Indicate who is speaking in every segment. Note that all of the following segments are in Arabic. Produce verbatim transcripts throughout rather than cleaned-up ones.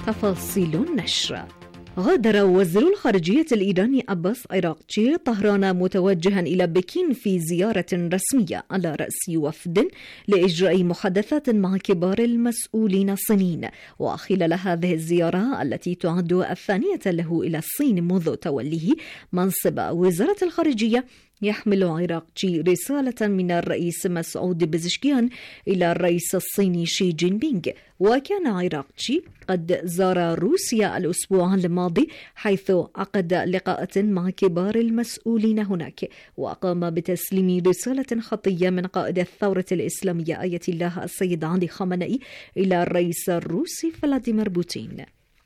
Speaker 1: تفاصيل النشر. غادر وزير الخارجية الإيراني عباس عراقچي طهران متوجها إلى بكين في زيارة رسمية على رأس وفد لإجراء محادثات مع كبار المسؤولين الصينيين. وخلال هذه الزيارة التي تعد الثانية له إلى الصين منذ توليه منصب وزارة الخارجية، يحمل عراقچي رسالة من الرئيس مسعود بزشكيان إلى الرئيس الصيني شي جين بينغ. وكان عراقچي قد زار روسيا الأسبوع الماضي، حيث عقد لقاءات مع كبار المسؤولين هناك، وقام بتسليم رسالة خطية من قائد الثورة الإسلامية آية الله السيد علي خامنئي إلى الرئيس الروسي فلاديمير بوتين.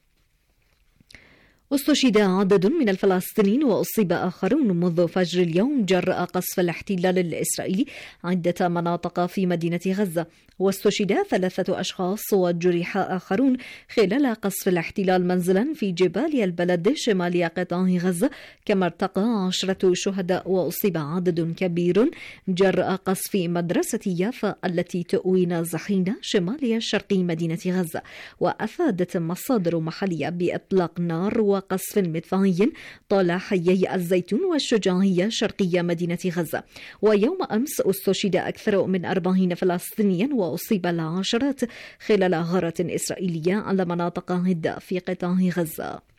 Speaker 1: استشهد عدد من الفلسطينيين وأصيب آخرون منذ فجر اليوم جراء قصف الاحتلال الإسرائيلي عدة مناطق في مدينة غزة. واستشهد ثلاثة أشخاص وجرح آخرون خلال قصف الاحتلال منزلا في جبال البلد شمال قطاع غزة، كما ارتقى عشرة شهداء وأصيب عدد كبير جراء قصف مدرسة يافا التي تؤوي نازحين شمال شرقي مدينة غزة. وأفادت مصادر محلية بإطلاق نار وقصف مدفعي طال حيي الزيتون والشجاعية شرقية مدينة غزة. ويوم أمس استشهد أكثر من أربعين فلسطينيا وأصيب العشرات خلال غارة إسرائيلية على مناطق عدة في قطاع غزة.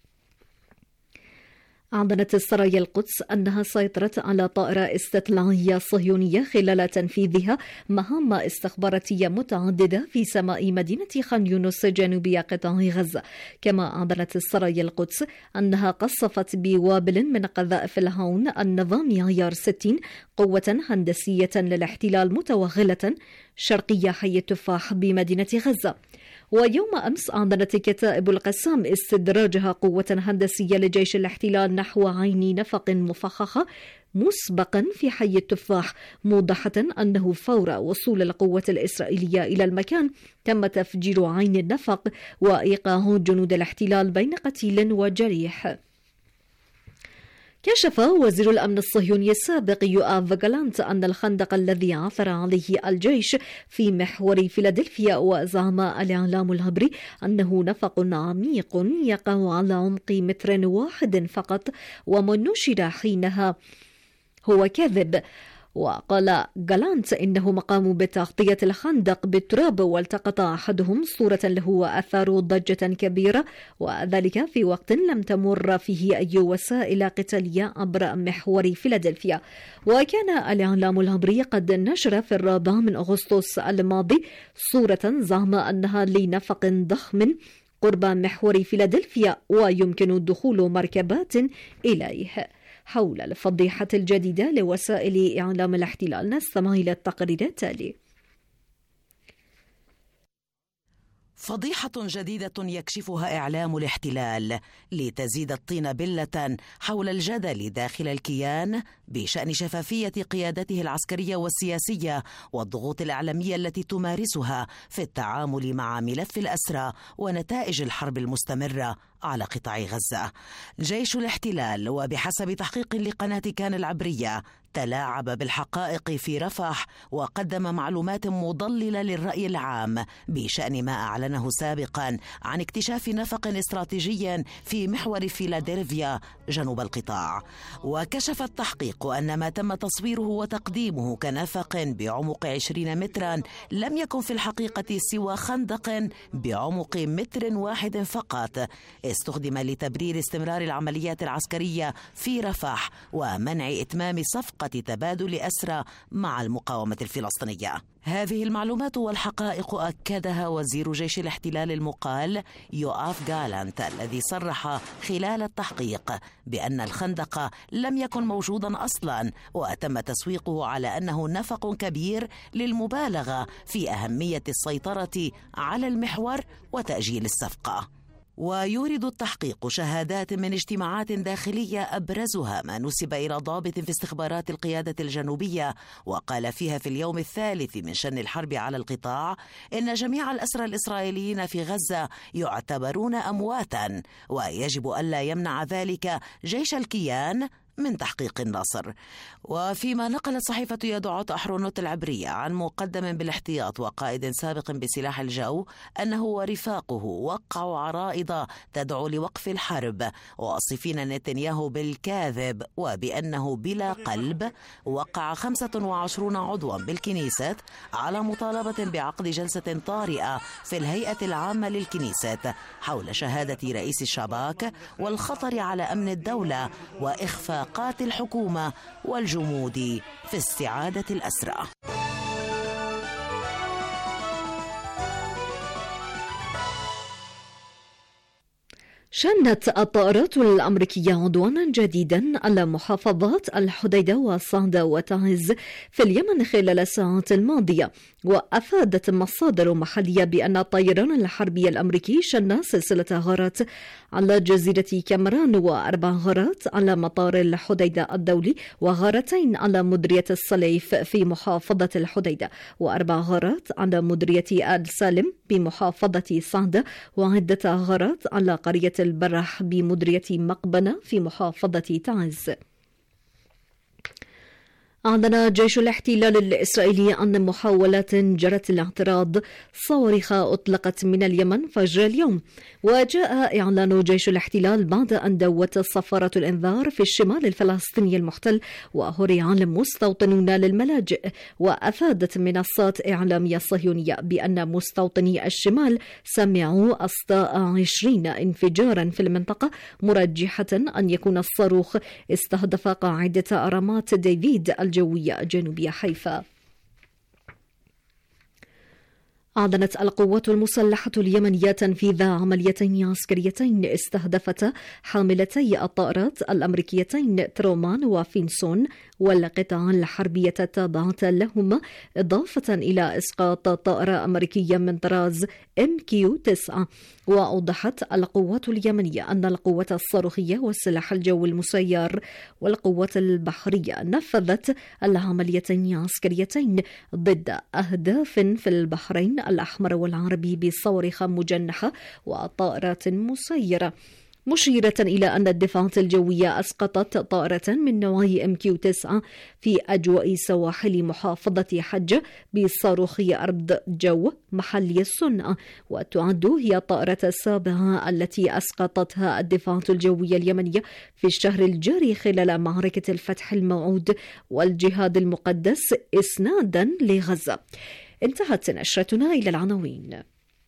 Speaker 1: أعلنت سرايا القدس أنها سيطرت على طائرة استطلاعية صهيونية خلال تنفيذها مهام استخباراتية متعددة في سماء مدينة خان يونس جنوبي قطاع غزة. كما أعلنت سرايا القدس أنها قصفت بوابل من قذائف الهاون النظامي عيار ستين قوة هندسية للاحتلال متوغلة شرقية حي التفاح بمدينة غزة. ويوم أمس أعلنت كتائب القسام استدراجها قوة هندسية لجيش الاحتلال نحو عين نفق مفخخة مسبقا في حي التفاح، موضحة أنه فور وصول القوة الإسرائيلية إلى المكان تم تفجير عين النفق وإيقاع جنود الاحتلال بين قتيل وجريح. كشف وزير الأمن الصهيوني السابق يؤاف جالانت أن الخندق الذي عثر عليه الجيش في محور فيلادلفيا وزعم الإعلام العبري أنه نفق عميق يقع على عمق متر واحد فقط ومن نشر حينها هو كذب. وقال جالانت إنهم قاموا بتغطية الخندق بالتراب والتقط أحدهم صورة له وأثاروا ضجة كبيرة، وذلك في وقت لم تمر فيه أي وسائل قتالية عبر محور فيلادلفيا. وكان الإعلام العبري قد نشر في الرابع من أغسطس الماضي صورة زعم أنها لنفق ضخم قرب محور فيلادلفيا ويمكن دخول مركبات إليه. حول الفضيحة الجديدة لوسائل إعلام الاحتلال نستمع إلى التقرير التالي.
Speaker 2: فضيحة جديدة يكشفها إعلام الاحتلال لتزيد الطين بلة حول الجدل داخل الكيان بشأن شفافية قيادته العسكرية والسياسية والضغوط الإعلامية التي تمارسها في التعامل مع ملف الأسرى ونتائج الحرب المستمرة على قطاع غزة. جيش الاحتلال وبحسب تحقيق لقناة كان العبرية تلاعب بالحقائق في رفح وقدم معلومات مضللة للرأي العام بشأن ما أعلنه سابقا عن اكتشاف نفق استراتيجي في محور فيلادلفيا جنوب القطاع. وكشف التحقيق أن ما تم تصويره وتقديمه كنفق بعمق عشرين مترا لم يكن في الحقيقة سوى خندق بعمق متر واحد فقط استخدم لتبرير استمرار العمليات العسكرية في رفح ومنع إتمام صفقة تبادل أسرى مع المقاومة الفلسطينية. هذه المعلومات والحقائق أكدها وزير جيش الاحتلال المقال يؤاف جالانت، الذي صرح خلال التحقيق بأن الخندق لم يكن موجودا أصلا، وتم تسويقه على أنه نفق كبير للمبالغة في أهمية السيطرة على المحور وتأجيل الصفقة. ويورد التحقيق شهادات من اجتماعات داخلية أبرزها ما نسب إلى ضابط في استخبارات القيادة الجنوبية، وقال فيها في اليوم الثالث من شن الحرب على القطاع إن جميع الأسرى الإسرائيليين في غزة يعتبرون أمواتا، ويجب ألا يمنع ذلك جيش الكيان من تحقيق النصر. وفيما نقلت صحيفة يدعوت أحرونوت العبرية عن مقدم بالاحتياط وقائد سابق بسلاح الجو أنه ورفاقه وقعوا عرائض تدعو لوقف الحرب، واصفين نتنياهو بالكاذب وبأنه بلا قلب، وقع خمسة وعشرين عضوا بالكنيسة على مطالبة بعقد جلسة طارئة في الهيئة العامة للكنيسة حول شهادة رئيس الشباك والخطر على أمن الدولة وإخفاقات الحكومة والجمود في استعادة الأسرى.
Speaker 1: شنت الطائرات الأمريكية عدوانا جديدا على محافظات الحديدة وصعدة وتعز في اليمن خلال الساعات الماضية. وأفادت مصادر محلية بأن الطيران الحربي الأمريكي شن سلسلة غارات على جزيرة كامران، وأربع غارات على مطار الحديدة الدولي، وغارتين على مديرية الصليف في محافظة الحديدة، وأربع غارات على مديرية السالم بمحافظة صعدة، وعدة غارات على قرية البرح بمديرية مقبنة في محافظة تعز. أعلن جيش الاحتلال الإسرائيلي عن محاولات جرت الاعتراض صواريخ أطلقت من اليمن فجر اليوم. وجاء إعلان جيش الاحتلال بعد أن دوت صفارة الإنذار في الشمال الفلسطيني المحتل وهري على مستوطنون للملاجئ. وأفادت منصات إعلامية صهيونية بأن مستوطني الشمال سمعوا أصداء عشرين انفجارا في المنطقة، مرجحة أن يكون الصاروخ استهدف قاعدة رامات ديفيد الجوية جنوبية حيفا. أعلنت القوات المسلحة اليمنية تنفيذ عمليتين عسكريتين استهدفتا حاملتي الطائرات الأمريكيتين ترومان وفينسون والقطع الحربية التابعة لهما، إضافة إلى إسقاط طائرة أمريكية من طراز إم كيو تسعة. وأوضحت القوات اليمنية أن القوات الصاروخية والسلاح الجوي المسير والقوات البحرية نفذت العمليتين العسكريتين ضد أهداف في البحرين الأحمر والعربي بصواريخ مجنحة وطائرات مسيرة، مشيرة إلى أن الدفاعات الجوية أسقطت طائرة من نوع إم كيو تسعة في أجواء سواحل محافظة حجة بصاروخ أرض جو محلي الصنع، وتعد هي الطائرة السابعة التي أسقطتها الدفاعات الجوية اليمنية في الشهر الجاري خلال معركة الفتح الموعود والجهاد المقدس إسنادا لغزة. انتهت نشرتنا إلى العناوين.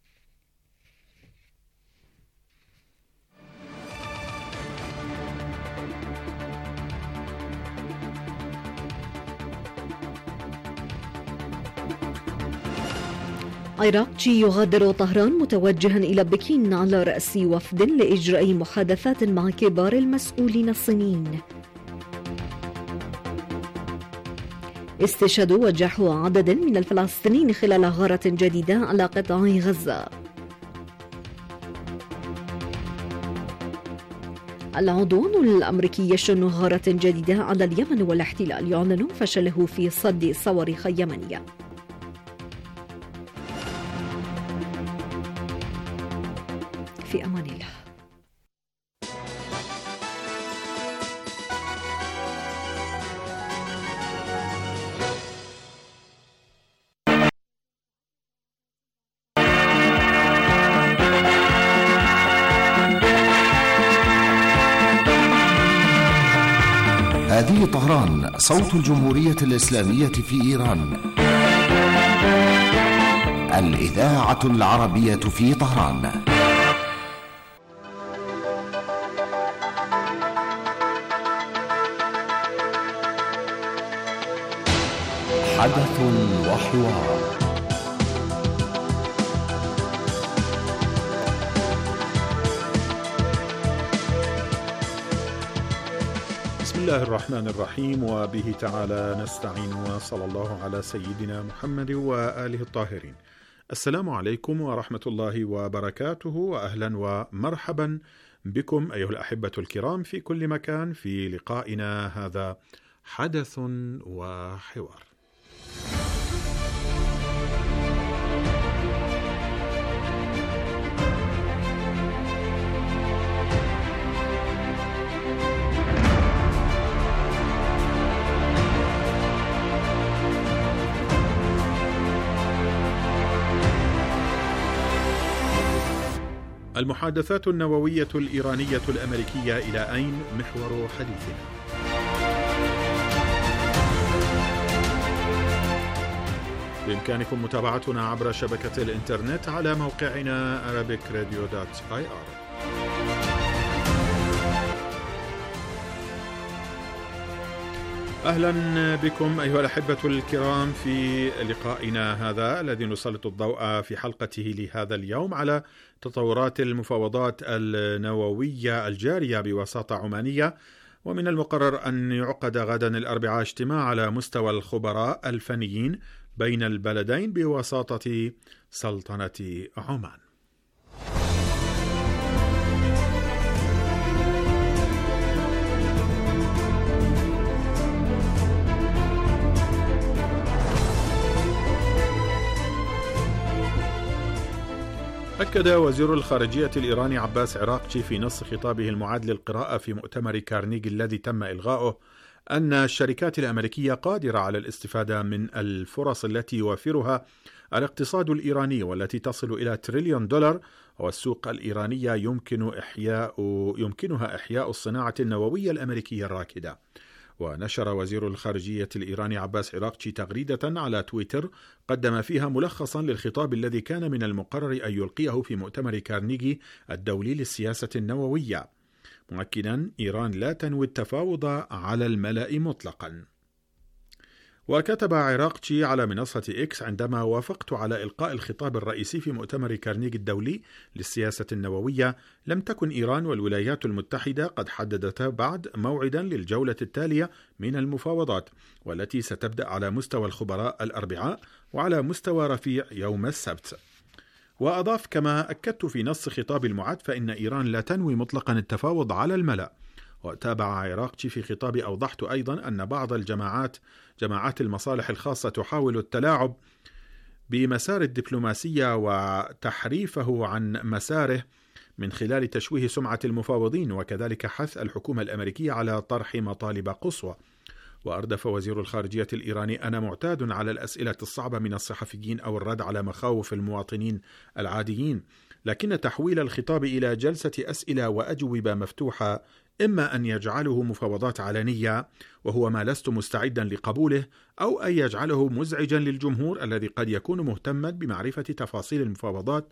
Speaker 1: عراقي يغادر طهران متوجها إلى بكين على رأس وفد لإجراء محادثات مع كبار المسؤولين الصينيين. استشهاد وجرح عدد من الفلسطينيين خلال غارة جديدة على قطاع غزة. العدوان الأمريكي يشن غارة جديدة على اليمن، والاحتلال يعلن فشله في صد صواريخ يمنية. في أمان الله.
Speaker 3: هذه طهران، صوت الجمهورية الإسلامية في إيران، الإذاعة العربية في طهران. حدث وحوار.
Speaker 4: بسم الله الرحمن الرحيم، وبه تعالى نستعين، وصلى الله على سيدنا محمد وآله الطاهرين. السلام عليكم ورحمة الله وبركاته، وأهلا ومرحبا بكم أيها الأحبة الكرام في كل مكان في لقائنا هذا حدث وحوار. المحادثات النووية الإيرانية الأمريكية إلى أين؟ محور حديثنا. بإمكانكم متابعتنا عبر شبكة الإنترنت على موقعنا arabic radio dot i r. أهلا بكم أيها الأحبة الكرام في لقائنا هذا الذي نسلط الضوء في حلقته لهذا اليوم على تطورات المفاوضات النووية الجارية بوساطة عمانية. ومن المقرر أن يعقد غدا الأربعاء اجتماع على مستوى الخبراء الفنيين بين البلدين بوساطة سلطنة عمان. أكد وزير الخارجية الإيراني عباس عراقچي في نص خطابه المعاد للقراءة في مؤتمر كارنيغي الذي تم إلغاؤه أن الشركات الأمريكية قادرة على الاستفادة من الفرص التي يوفرها الاقتصاد الإيراني والتي تصل إلى تريليون دولار، والسوق الإيرانية يمكن إحياء يمكنها إحياء الصناعة النووية الأمريكية الراكدة. ونشر وزير الخارجية الإيراني عباس عراقچي تغريدة على تويتر قدم فيها ملخصا للخطاب الذي كان من المقرر أن يلقيه في مؤتمر كارنيغي الدولي للسياسة النووية، مؤكدا إيران لا تنوي التفاوض على الملأ مطلقا. وكتب عراقچي على منصة إكس: عندما وافقت على إلقاء الخطاب الرئيسي في مؤتمر كارنيغي الدولي للسياسة النووية، لم تكن إيران والولايات المتحدة قد حددتا بعد موعدا للجولة التالية من المفاوضات، والتي ستبدأ على مستوى الخبراء الأربعاء وعلى مستوى رفيع يوم السبت. وأضاف: كما أكدت في نص خطاب المعاد فإن إيران لا تنوي مطلقا التفاوض على الملأ. وتابع عراقچي في خطابي: أوضحت أيضا أن بعض الجماعات جماعات المصالح الخاصة تحاول التلاعب بمسار الدبلوماسية وتحريفه عن مساره من خلال تشويه سمعة المفاوضين، وكذلك حث الحكومة الأمريكية على طرح مطالب قصوى. وأردف وزير الخارجية الإيراني: أنا معتاد على الأسئلة الصعبة من الصحفيين أو الرد على مخاوف المواطنين العاديين، لكن تحويل الخطاب إلى جلسة أسئلة وأجوبة مفتوحة إما أن يجعله مفاوضات علنية وهو ما لست مستعدا لقبوله، أو أن يجعله مزعجا للجمهور الذي قد يكون مهتما بمعرفة تفاصيل المفاوضات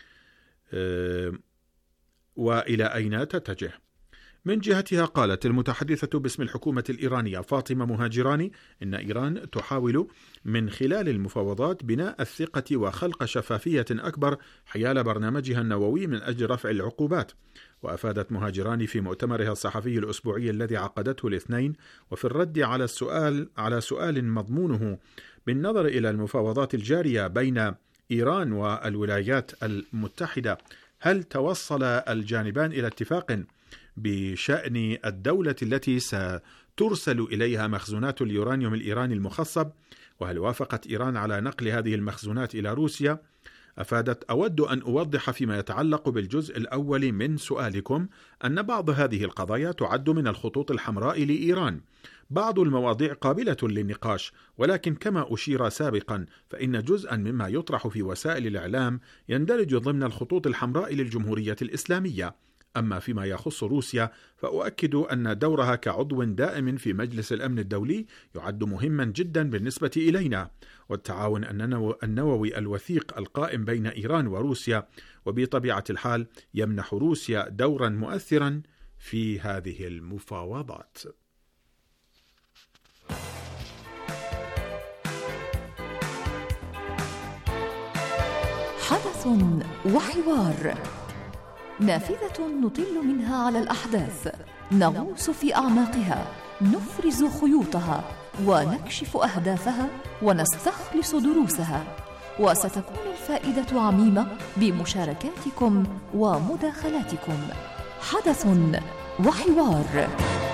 Speaker 4: وإلى أين تتجه. من جهتها قالت المتحدثة باسم الحكومة الإيرانية فاطمة مهاجراني إن إيران تحاول من خلال المفاوضات بناء الثقة وخلق شفافية أكبر حيال برنامجها النووي من أجل رفع العقوبات. وأفادت مهاجراني في مؤتمرها الصحفي الأسبوعي الذي عقدته الاثنين وفي الرد على السؤال على سؤال مضمونه بالنظر إلى المفاوضات الجارية بين إيران والولايات المتحدة، هل توصل الجانبان إلى اتفاق بشأن الدولة التي سترسل إليها مخزونات اليورانيوم الإيراني المخصب؟ وهل وافقت إيران على نقل هذه المخزونات إلى روسيا؟ أفادت: أود أن أوضح فيما يتعلق بالجزء الأول من سؤالكم أن بعض هذه القضايا تعد من الخطوط الحمراء لإيران. بعض المواضيع قابلة للنقاش، ولكن كما أشير سابقا فإن جزءا مما يطرح في وسائل الإعلام يندرج ضمن الخطوط الحمراء للجمهورية الإسلامية. أما فيما يخص روسيا فأؤكد أن دورها كعضو دائم في مجلس الأمن الدولي يعد مهما جدا بالنسبة إلينا، والتعاون النووي الوثيق القائم بين إيران وروسيا وبطبيعة الحال يمنح روسيا دورا مؤثرا في هذه المفاوضات.
Speaker 5: حدث وحوار، نافذة نطل منها على الأحداث، نغوص في أعماقها، نفرز خيوطها ونكشف أهدافها ونستخلص دروسها، وستكون الفائدة عميمة بمشاركاتكم ومداخلاتكم. حدث وحوار.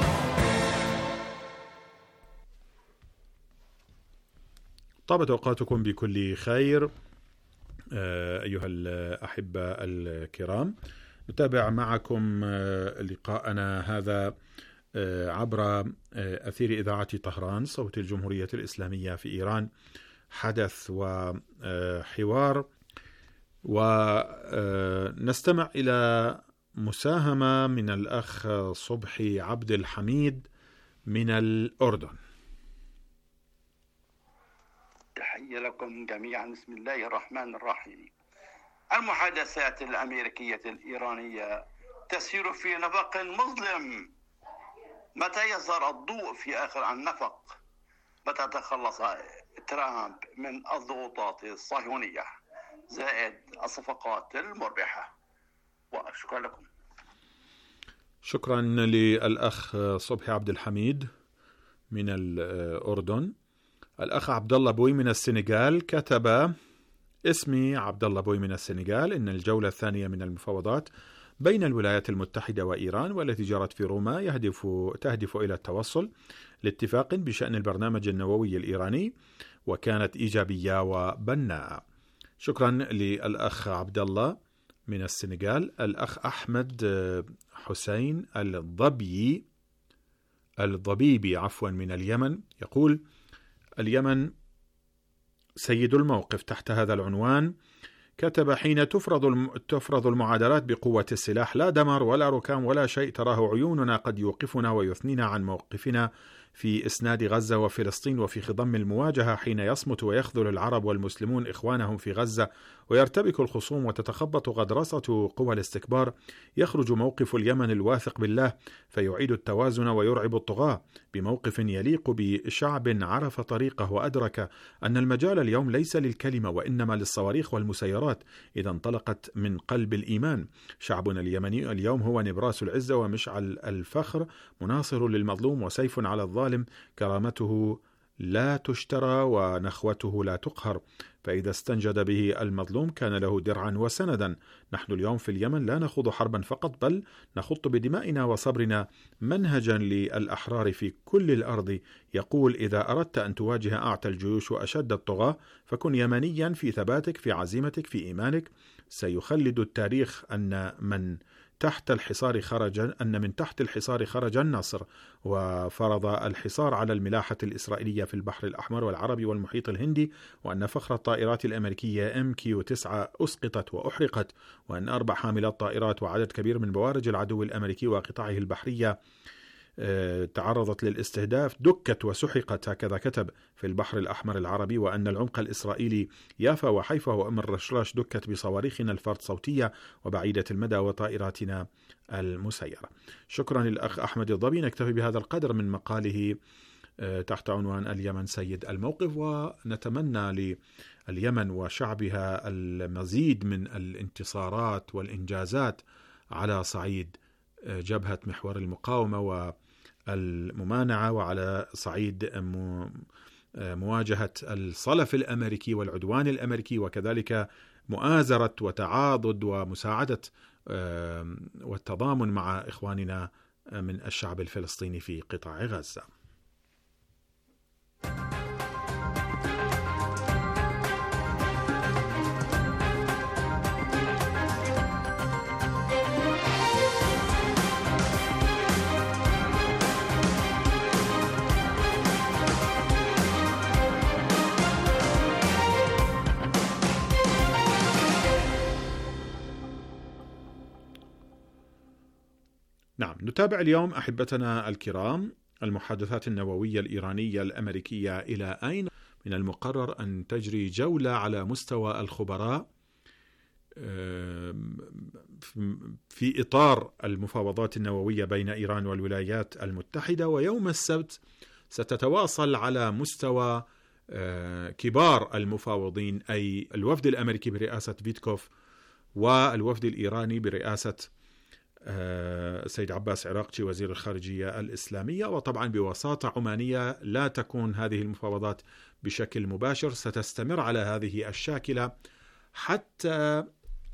Speaker 4: طابت أوقاتكم بكل خير أيها الأحبة الكرام. نتابع معكم لقاءنا هذا عبر أثير إذاعة طهران صوت الجمهورية الإسلامية في إيران، حدث وحوار. ونستمع إلى مساهمة من الأخ صبحي عبد الحميد من الأردن.
Speaker 6: تحية لكم جميعا. بسم الله الرحمن الرحيم. المحادثات الأمريكية الإيرانية تسير في نفق مظلم. متى يظهر الضوء في آخر النفق؟ متى تخلص ترامب من الضغوطات الصهيونية زائد الصفقات المربحة؟ وشكرا لكم.
Speaker 4: شكرا للأخ صبحي عبد الحميد من الأردن. الأخ عبد الله بوي من السنغال كتب: اسمي عبد الله بوي من السنغال. إن الجولة الثانية من المفاوضات بين الولايات المتحدة وإيران والتي جرت في روما يهدف تهدف إلى التوصل لاتفاق بشأن البرنامج النووي الإيراني، وكانت إيجابية وبناءة. شكرا للأخ عبد الله من السنغال. الأخ أحمد حسين الضبي الضبيبي عفوا من اليمن يقول: اليمن سيد الموقف تحت هذا العنوان. كتب: حين تفرض تفرض المعادلات بقوة السلاح لا دمر ولا ركام ولا شيء تراه عيوننا قد يوقفنا ويثنينا عن موقفنا في إسناد غزة وفلسطين وفي خضم المواجهة، حين يصمت ويخذل العرب والمسلمون إخوانهم في غزة ويرتبك الخصوم وتتخبط غدرسة قوى الاستكبار، يخرج موقف اليمن الواثق بالله فيعيد التوازن ويرعب الطغاة بموقف يليق بشعب عرف طريقه وأدرك أن المجال اليوم ليس للكلمة وإنما للصواريخ والمسيرات إذا انطلقت من قلب الإيمان. شعبنا اليمني اليوم هو نبراس العزة ومشعل الفخر، مناصر للمظلوم وسيف على الظالم، كرامته لا تشترى ونخوته لا تقهر، فإذا استنجد به المظلوم كان له درعا وسندا. نحن اليوم في اليمن لا نخوض حربا فقط، بل نخط بدمائنا وصبرنا منهجا للأحرار في كل الأرض، يقول: إذا أردت أن تواجه أعتى الجيوش وأشد الطغاة فكن يمنيا في ثباتك، في عزيمتك، في إيمانك. سيخلد التاريخ أن من تحت الحصار خرج أن من تحت الحصار خرج النصر، وفرض الحصار على الملاحة الإسرائيلية في البحر الأحمر والعربي والمحيط الهندي، وأن فخر الطائرات الأمريكية إم كيو تسعة أسقطت وأحرقت، وأن أربع حاملات طائرات وعدد كبير من بوارج العدو الأمريكي وقطاعه البحرية تعرضت للاستهداف دكت وسحقت، هكذا كتب، في البحر الأحمر العربي، وأن العمق الإسرائيلي يافا وحيفا وأم الرشراش دكت بصواريخنا الفرد صوتية وبعيدة المدى وطائراتنا المسيرة. شكرا للأخ أحمد الضبي. نكتفي بهذا القدر من مقاله تحت عنوان اليمن سيد الموقف، ونتمنى لليمن وشعبها المزيد من الانتصارات والإنجازات على صعيد جبهة محور المقاومة والممانعة، وعلى صعيد مواجهة الصلف الأمريكي والعدوان الأمريكي، وكذلك مؤازرة وتعاضد ومساعدة والتضامن مع إخواننا من الشعب الفلسطيني في قطاع غزة. نعم، نتابع اليوم أحبتنا الكرام المحادثات النووية الإيرانية الأمريكية. إلى أين من المقرر أن تجري جولة على مستوى الخبراء في إطار المفاوضات النووية بين إيران والولايات المتحدة، ويوم السبت ستتواصل على مستوى كبار المفاوضين، أي الوفد الأمريكي برئاسة فيتكوف والوفد الإيراني برئاسة سيد عباس عراقجي وزير الخارجية الإسلامية، وطبعا بوساطة عمانية. لا تكون هذه المفاوضات بشكل مباشر، ستستمر على هذه الشاكلة حتى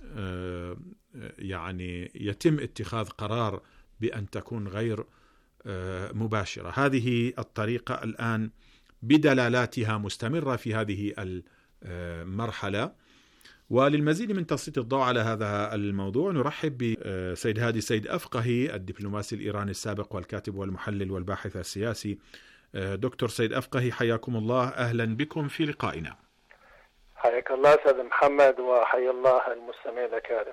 Speaker 4: يعني يتم اتخاذ قرار بأن تكون غير مباشرة. هذه الطريقة الآن بدلالاتها مستمرة في هذه المرحلة. وللمزيد من تسليط الضوء على هذا الموضوع نرحب بسيد هادي سيد أفقهي، الدبلوماسي الإيراني السابق والكاتب والمحلل والباحث السياسي. دكتور سيد أفقهي، حياكم الله، أهلا بكم في لقائنا.
Speaker 7: حياك الله أستاذ محمد وحيا الله المستمعين الأكارم.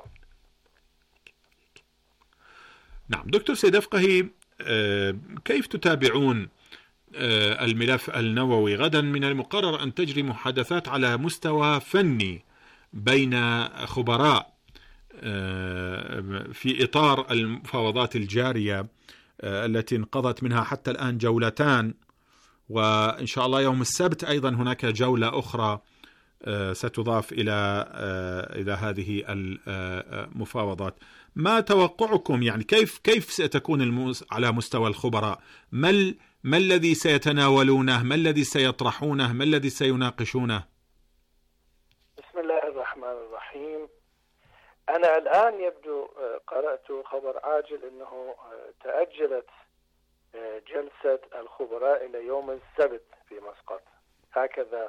Speaker 4: نعم دكتور سيد أفقهي، كيف تتابعون الملف النووي؟ غدا من المقرر أن تجري محادثات على مستوى فني بين خبراء في إطار المفاوضات الجارية التي انقضت منها حتى الآن جولتان، وإن شاء الله يوم السبت أيضا هناك جولة أخرى ستضاف إلى إلى هذه المفاوضات. ما توقعكم؟ يعني كيف كيف ستكون الموس على مستوى الخبراء؟ ما ما الذي سيتناولونه؟ ما الذي سيطرحونه؟ ما الذي سيناقشونه؟
Speaker 7: بسم الله الرحمن الرحيم. أنا الآن يبدو قرأت خبر عاجل أنه تأجلت جلسة الخبراء إلى يوم السبت في مسقط، هكذا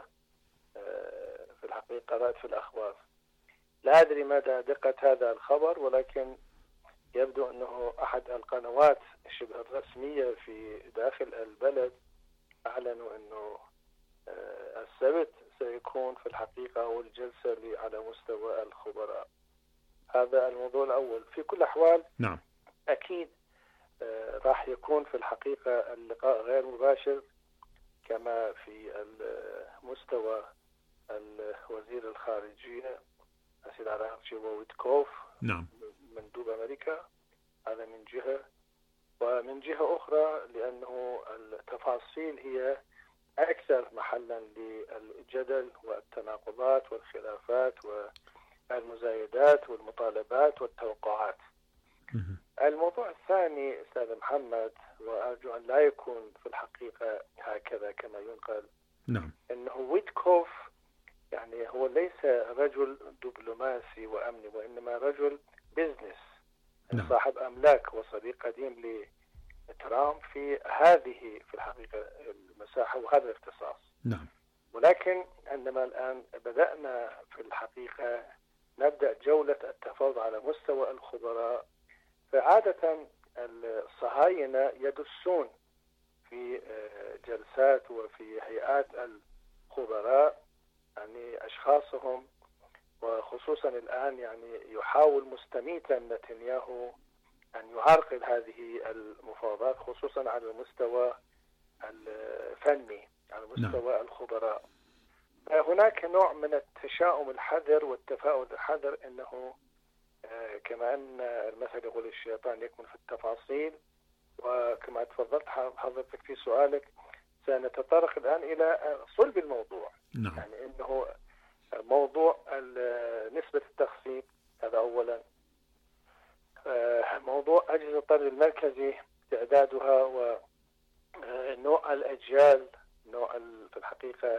Speaker 7: في الحقيقة قرأت في الأخبار. لا أدري مدى دقة هذا الخبر، ولكن يبدو أنه أحد القنوات شبه الرسمية في داخل البلد أعلنوا أنه السبت سيكون في الحقيقة أول جلسة على مستوى الخبراء. هذا الموضوع الأول. في كل الأحوال
Speaker 4: نعم
Speaker 7: أكيد راح يكون في الحقيقة اللقاء غير مباشر، كما في المستوى الوزير الخارجية السيد عراقجي وويتكوف
Speaker 4: نعم
Speaker 7: مندوب أمريكا، هذا من جهة. ومن جهة أخرى لأنه التفاصيل هي أكثر محلا للجدل والتناقضات والخلافات والمزايدات والمطالبات والتوقعات. الموضوع الثاني أستاذ محمد، وأرجو أن لا يكون في الحقيقة هكذا كما ينقل،
Speaker 4: نعم
Speaker 7: أنه ويتكوف يعني هو ليس رجل دبلوماسي وأمني، وإنما رجل بيزنس،
Speaker 4: نعم.
Speaker 7: صاحب أملاك وصديق قديم لترامب في هذه في الحقيقة المساحة وهذا الاختصاص.
Speaker 4: نعم.
Speaker 7: ولكن عندما الآن بدأنا في الحقيقة نبدأ جولة التفاوض على مستوى الخبراء، فعادة الصهاينة يدسون في جلسات وفي هيئات الخبراء يعني أشخاصهم، وخصوصا الآن يعني يحاول مستميتا نتنياهو أن يعرقل هذه المفاوضات خصوصا على المستوى الفني على مستوى نعم. الخبراء. هناك نوع من التشاؤم الحذر والتفاؤل الحذر، أنه كما أن المثل يقول الشيطان يكمن في التفاصيل، وكما تفضلت حضرتك في سؤالك سنتطرق الآن إلى صلب الموضوع.
Speaker 4: نعم.
Speaker 7: يعني أنه موضوع نسبة التخصيب هذا أولا، موضوع أجهزة الطرد المركزي تعدادها ونوع الأجيال، نوع في الحقيقة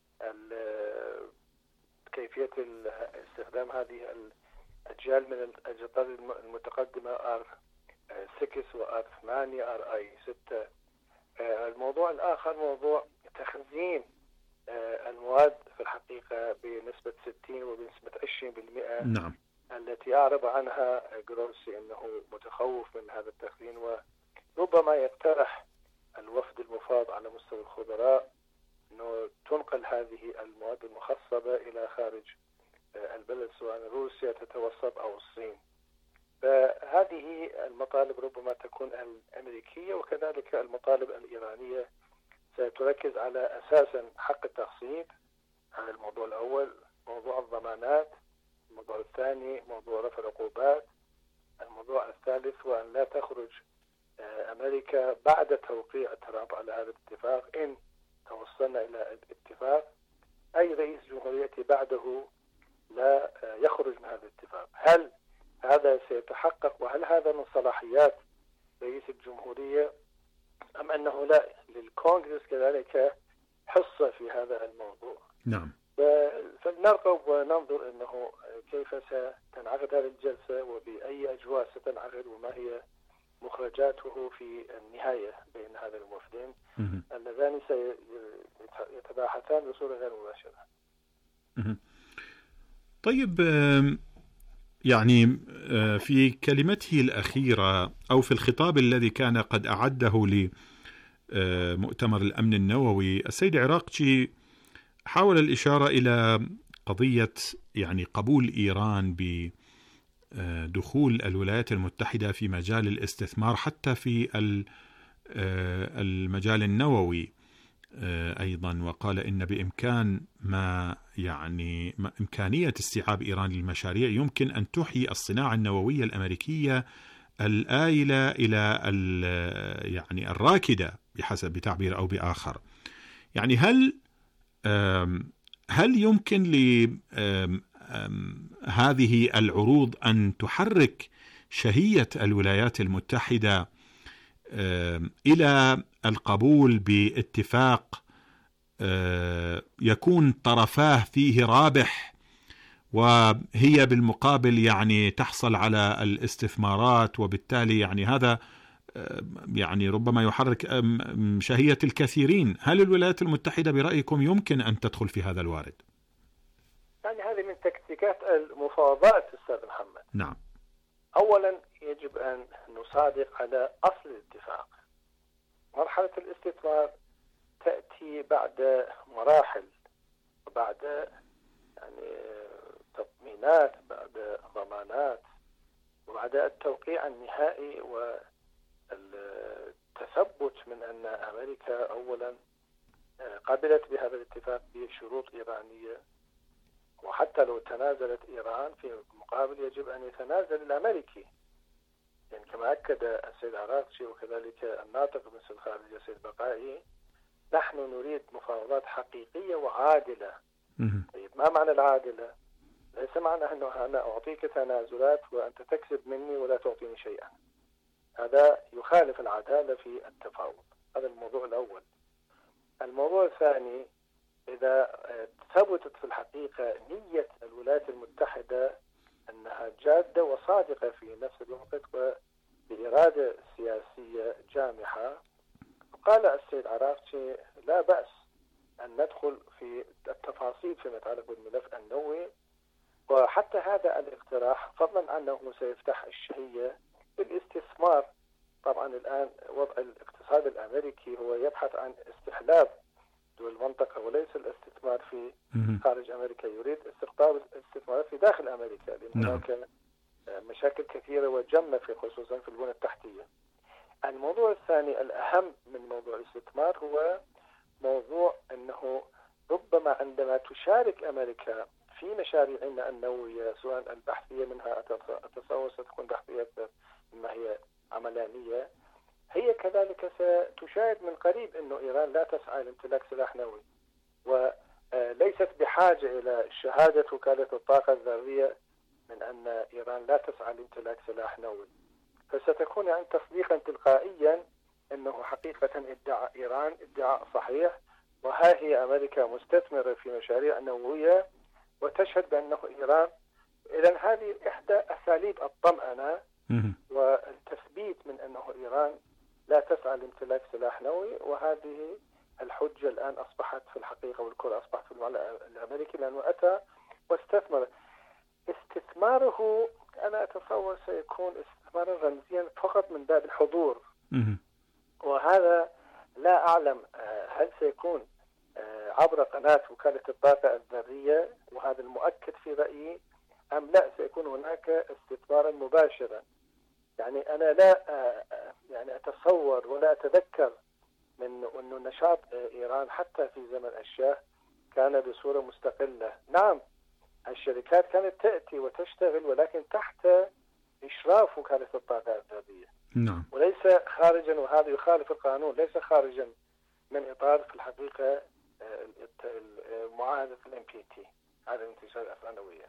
Speaker 7: كيفية استخدام هذه الأجيال من أجهزة الطرد المتقدمة آر ستة وآر ثمانية آر آي ستة. الموضوع الآخر موضوع تخزين المواد في الحقيقة بنسبة ستين وبنسبة عشرين بالمئة.
Speaker 4: نعم.
Speaker 7: التي أعرب عنها جروسي أنه متخوف من هذا التخزين، وربما يقترح الوفد المفاوض على مستوى الخبراء أنه تنقل هذه المواد المخصبة إلى خارج البلد، سواء روسيا تتوسط أو الصين. فهذه المطالب ربما تكون الأمريكية، وكذلك المطالب الإيرانية ستركز على أساسا حق التخصيب، هذا الموضوع الأول. موضوع الضمانات الموضوع الثاني، موضوع رفع العقوبات الموضوع الثالث، وأن لا تخرج أمريكا بعد توقيع ترامب على هذا الاتفاق إن توصلنا إلى الاتفاق، أي رئيس جمهورية بعده لا يخرج من هذا الاتفاق. هل هذا سيتحقق، وهل هذا من صلاحيات رئيس الجمهورية، أم أنه لا للكونغرس كذلك حصة في هذا الموضوع؟
Speaker 4: نعم.
Speaker 7: فلنرقب وننظر أنه كيف ستنعقد هذه الجلسة وبأي أجواء ستنعقد، وما هي مخرجاته في النهاية بين هذا الموفدين اللذان سيتباحثان بصورة غير مباشرة.
Speaker 4: طيب، يعني في كلمته الأخيرة أو في الخطاب الذي كان قد أعده لمؤتمر الأمن النووي، السيد عراقجي حاول الإشارة إلى قضية يعني قبول إيران بدخول الولايات المتحدة في مجال الاستثمار حتى في المجال النووي أيضا، وقال إن بإمكان ما يعني ما إمكانية استيعاب إيران للمشاريع يمكن أن تحيي الصناعة النووية الأمريكية الآيلة إلى يعني الراكدة بحسب تعبير أو بآخر. يعني هل هل يمكن لهذه العروض أن تحرك شهية الولايات المتحدة إلى القبول باتفاق يكون طرفاه فيه رابح، وهي بالمقابل يعني تحصل على الاستثمارات، وبالتالي يعني هذا يعني ربما يحرك شهية الكثيرين؟ هل الولايات المتحدة برأيكم يمكن أن تدخل في هذا الوارد؟
Speaker 7: يعني هذه من تكتيكات المفاوضات أستاذ محمد.
Speaker 4: نعم.
Speaker 7: أولا يجب أن نصادق على أصل الاتفاق. مرحلة الاستثمار تأتي بعد مراحل، وبعد يعني تضمينات، بعد ضمانات، وبعد التوقيع النهائي والتثبت من أن أمريكا أولا قبلت بهذا الاتفاق بشروط إيرانية، وحتى لو تنازلت إيران في المقابل يجب أن يتنازل الأمريكي، يعني كما أكد السيد عراقشي وكذلك الناطق باسم الخارجية السيد بقائي، نحن نريد مفاوضات حقيقية وعادلة. طيب ما معنى العادلة؟ ليس معنى أنه أنا أعطيك تنازلات وأنت تكسب مني ولا تعطيني شيئا، هذا يخالف العدالة في التفاوض. هذا الموضوع الأول. الموضوع الثاني، إذا ثبتت في الحقيقة نية الولايات المتحدة أنها جادة وصادقة في نفس الوقت وبإرادة سياسية جامحة، قال السيد عراقشي لا بأس أن ندخل في التفاصيل فيما يتعلق بالملف النووي، وحتى هذا الاقتراح فضلا عنه سيفتح الشهية للاستثمار. طبعا الآن وضع الاقتصاد الأمريكي هو يبحث عن استحلاب دول المنطقة وليس الاستثمار في خارج أمريكا، يريد استقطاب الاستثمارات في داخل أمريكا، لأن هناك مشاكل كثيرة وجمة في خصوصا في البنى التحتية. الموضوع الثاني الأهم من موضوع الاستثمار هو موضوع أنه ربما عندما تشارك أمريكا في مشاريعنا النووية سواء البحثية منها أتصور ستكون بحثية مما هي عملانية، هي كذلك ستشاهد من قريب أنه إيران لا تسعى لامتلاك سلاح نووي، وليست بحاجة إلى شهادة وكالة الطاقة الذرية من أن إيران لا تسعى لامتلاك سلاح نووي، فستكون يعني تصديقا تلقائيا أنه حقيقة ادعاء إيران ادعاء صحيح، وها هي أمريكا مستثمرة في مشاريع نووية وتشهد بأنه إيران. إذن هذه إحدى أساليب الطمأنة والتثبيت من أنه إيران لا تسعى لامتلاك سلاح نووي، وهذه الحجة الآن أصبحت في الحقيقة والكرة أصبحت في المعنى الأمريكي، لأنه أتى واستثمر. استثماره أنا أتصور سيكون استثمارا رمزيا فقط من باب الحضور، وهذا لا أعلم هل سيكون عبر قناة وكالة الطاقة الذرية، وهذا المؤكد في رأيي، أم لا سيكون هناك استثمارا مباشرا. يعني أنا لا يعني أتصور ولا أتذكر من أنه نشاط إيران حتى في زمن الشاه كان بصورة مستقلة. نعم الشركات كانت تأتي وتشتغل ولكن تحت إشراف وكالة الطاقة الذرية،
Speaker 4: نعم،
Speaker 7: وليس خارجا، وهذا يخالف القانون، ليس خارجا من إطار في الحقيقة معاهدة الام بي تي، هذا انتشار الأفرانوية.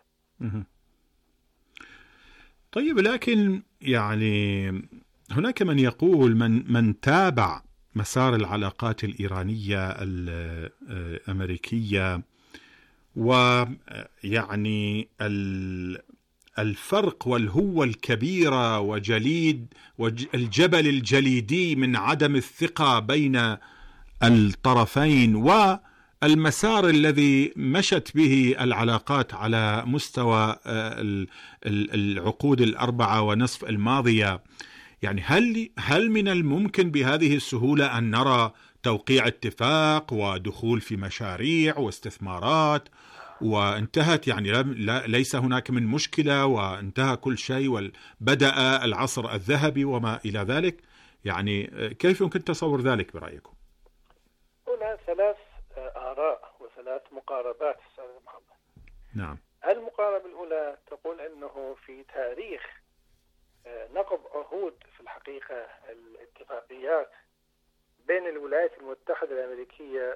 Speaker 4: طيب، لكن يعني هناك من يقول من من تابع مسار العلاقات الإيرانية الأمريكية، ويعني الفرق والهوة الكبيرة وجليد والجبل الجليدي من عدم الثقة بين الطرفين، والمسار الذي مشت به العلاقات على مستوى العقود الأربعة ونصف الماضية، يعني هل هل من الممكن بهذه السهولة أن نرى توقيع اتفاق ودخول في مشاريع واستثمارات وانتهت، يعني لا ليس هناك من مشكلة وانتهى كل شيء وبدأ العصر الذهبي وما إلى ذلك، يعني كيف يمكن تصور ذلك برأيكم؟
Speaker 7: هنا ثلاث آراء وثلاث مقاربات أستاذ محمد.
Speaker 4: نعم.
Speaker 7: المقاربة الأولى تقول أنه في تاريخ نقض عهود في الحقيقة الاتفاقيات بين الولايات المتحدة الأمريكية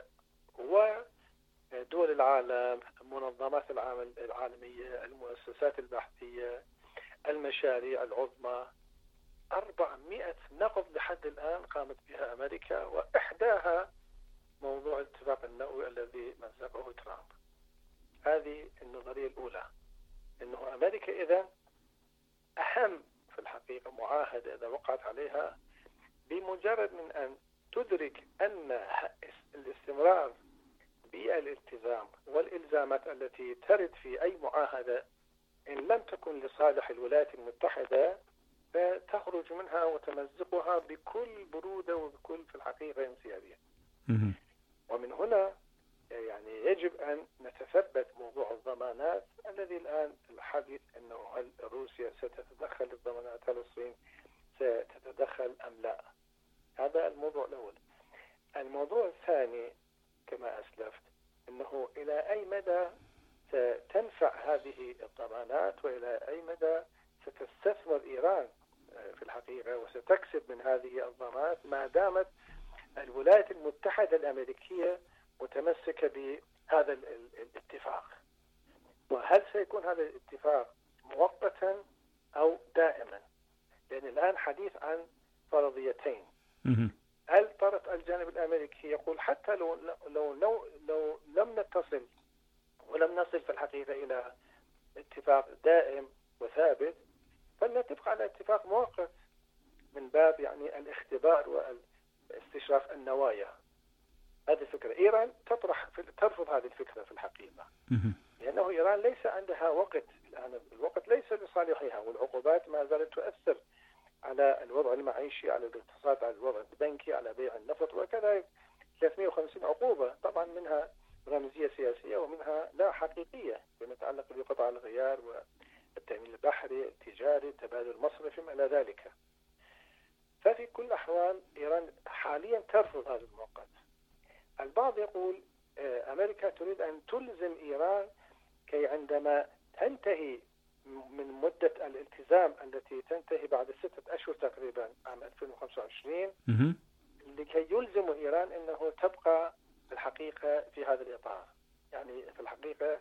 Speaker 7: ودول العالم، منظمات العالم العالمية، المؤسسات البحثية، المشاريع العظمى، أربعمائة نقض لحد الآن قامت بها أمريكا، وإحداها موضوع الاتفاق النووي الذي مزقه ترامب. هذه النظرية الأولى، أنه أمريكا إذن أهم في الحقيقة معاهدة إذا وقعت عليها، بمجرد من أن تدرك أن الاستمرار بالالتزام والإلزامات التي ترد في أي معاهدة إن لم تكن لصالح الولايات المتحدة فتخرج منها وتمزقها بكل برودة وبكل في الحقيقة انسيابية. ومن هنا يعني يجب أن نتثبت موضوع الضمانات الذي الآن الحديث أنه هل روسيا ستتدخل الضمانات، هل الصين ستتدخل أم لا. هذا الموضوع الأول. الموضوع الثاني كما أسلفت أنه إلى أي مدى ستنفع هذه الضمانات وإلى أي مدى ستستثمر إيران في الحقيقة وستكسب من هذه الضمانات ما دامت الولايات المتحدة الأمريكية متمسكة بهذا الاتفاق. وهل سيكون هذا الاتفاق مؤقتا أو دائما؟ لأن الآن حديث عن فرضيتين. الطرف الجانب الأمريكي يقول حتى لو لو لو, لو لم نتصل ولم نصل في الحقيقة إلى اتفاق دائم وثابت، فلنتفق على اتفاق مؤقت من باب يعني الاختبار واستشراف النوايا. هذه الفكرة. إيران تطرح ترفض هذه الفكرة في الحقيقة، لأنه إيران ليس عندها وقت الآن، الوقت ليس لصالحها، والعقوبات ما زالت تؤثر على الوضع المعيشي، على الاقتصاد، على الوضع البنكي، على بيع النفط وكذا. ثلاثمائة وخمسين عقوبة، طبعا منها رمزية سياسية ومنها لا حقيقية فيما يتعلق بقطع الغيار والتأمين البحري، التجاري، التبادل المصرفي ما إلى ذلك. ففي كل الأحوال إيران حاليا ترفض هذا المؤقت. البعض يقول أمريكا تريد أن تلزم إيران كي عندما تنتهي من مدة الالتزام التي تنتهي بعد ستة أشهر تقريبا عام ألفين وخمسة وعشرين، لكي يلزم إيران أنه تبقى في الحقيقة في هذا الإطار. يعني في الحقيقة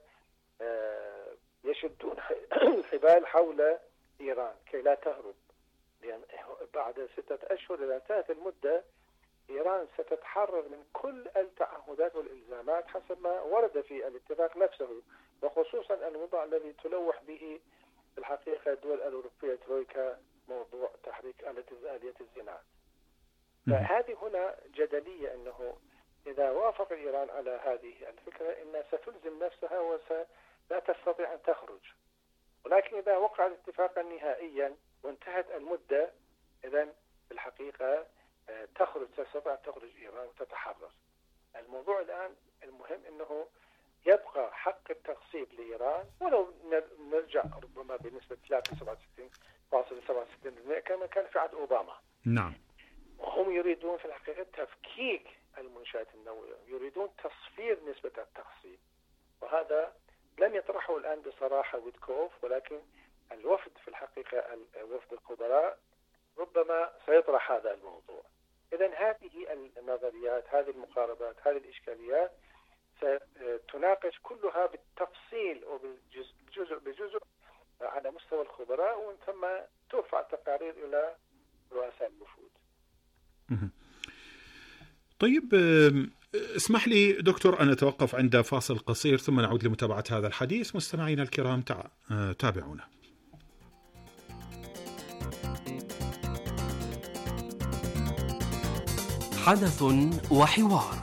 Speaker 7: يشدون الحبال حول إيران كي لا تهرب، لأن بعد ستة أشهر إذا انتهت المدة إيران ستتحرر من كل التعهدات والإلزامات حسب ما ورد في الاتفاق نفسه، وخصوصا الموضوع الذي تلوح به في الحقيقة الدول الأوروبية ترويكا، موضوع تحريك آلية الزنا. فهذه هنا جدلية أنه إذا وافق إيران على هذه الفكرة إنها ستلزم نفسها ولا تستطيع أن تخرج. ولكن إذا وقع الاتفاق نهائيا وانتهت المدة، إذن في الحقيقة تخرج تستطيع أن تخرج إيران وتتحرر. الموضوع الآن المهم أنه يبقى حق التقسيم لإيران، ولو نرجع ربما بنسبة ثلاثة وسبعين فاصلة سبعة وستين بالمئة كما كان في عهد أوباما.
Speaker 4: نعم.
Speaker 7: وهم يريدون في الحقيقة تفكيك المنشآت النووية، يريدون تصفير نسبة التقسيم، وهذا لم يطرحه الآن بصراحة ويتكوف، ولكن الوفد في الحقيقة وفد الخبراء ربما سيطرح هذا الموضوع. إذن هذه النظريات، هذه المقاربات، هذه الإشكاليات ستناقش كلها بالتفصيل وبالجزء بجزء على مستوى الخبراء، ومن ثم ترفع التقارير إلى رؤساء الوفود.
Speaker 4: طيب اسمح لي دكتور أن أتوقف عند فاصل قصير ثم نعود لمتابعة هذا الحديث. مستمعينا الكرام تابعونا.
Speaker 8: حدث وحوار،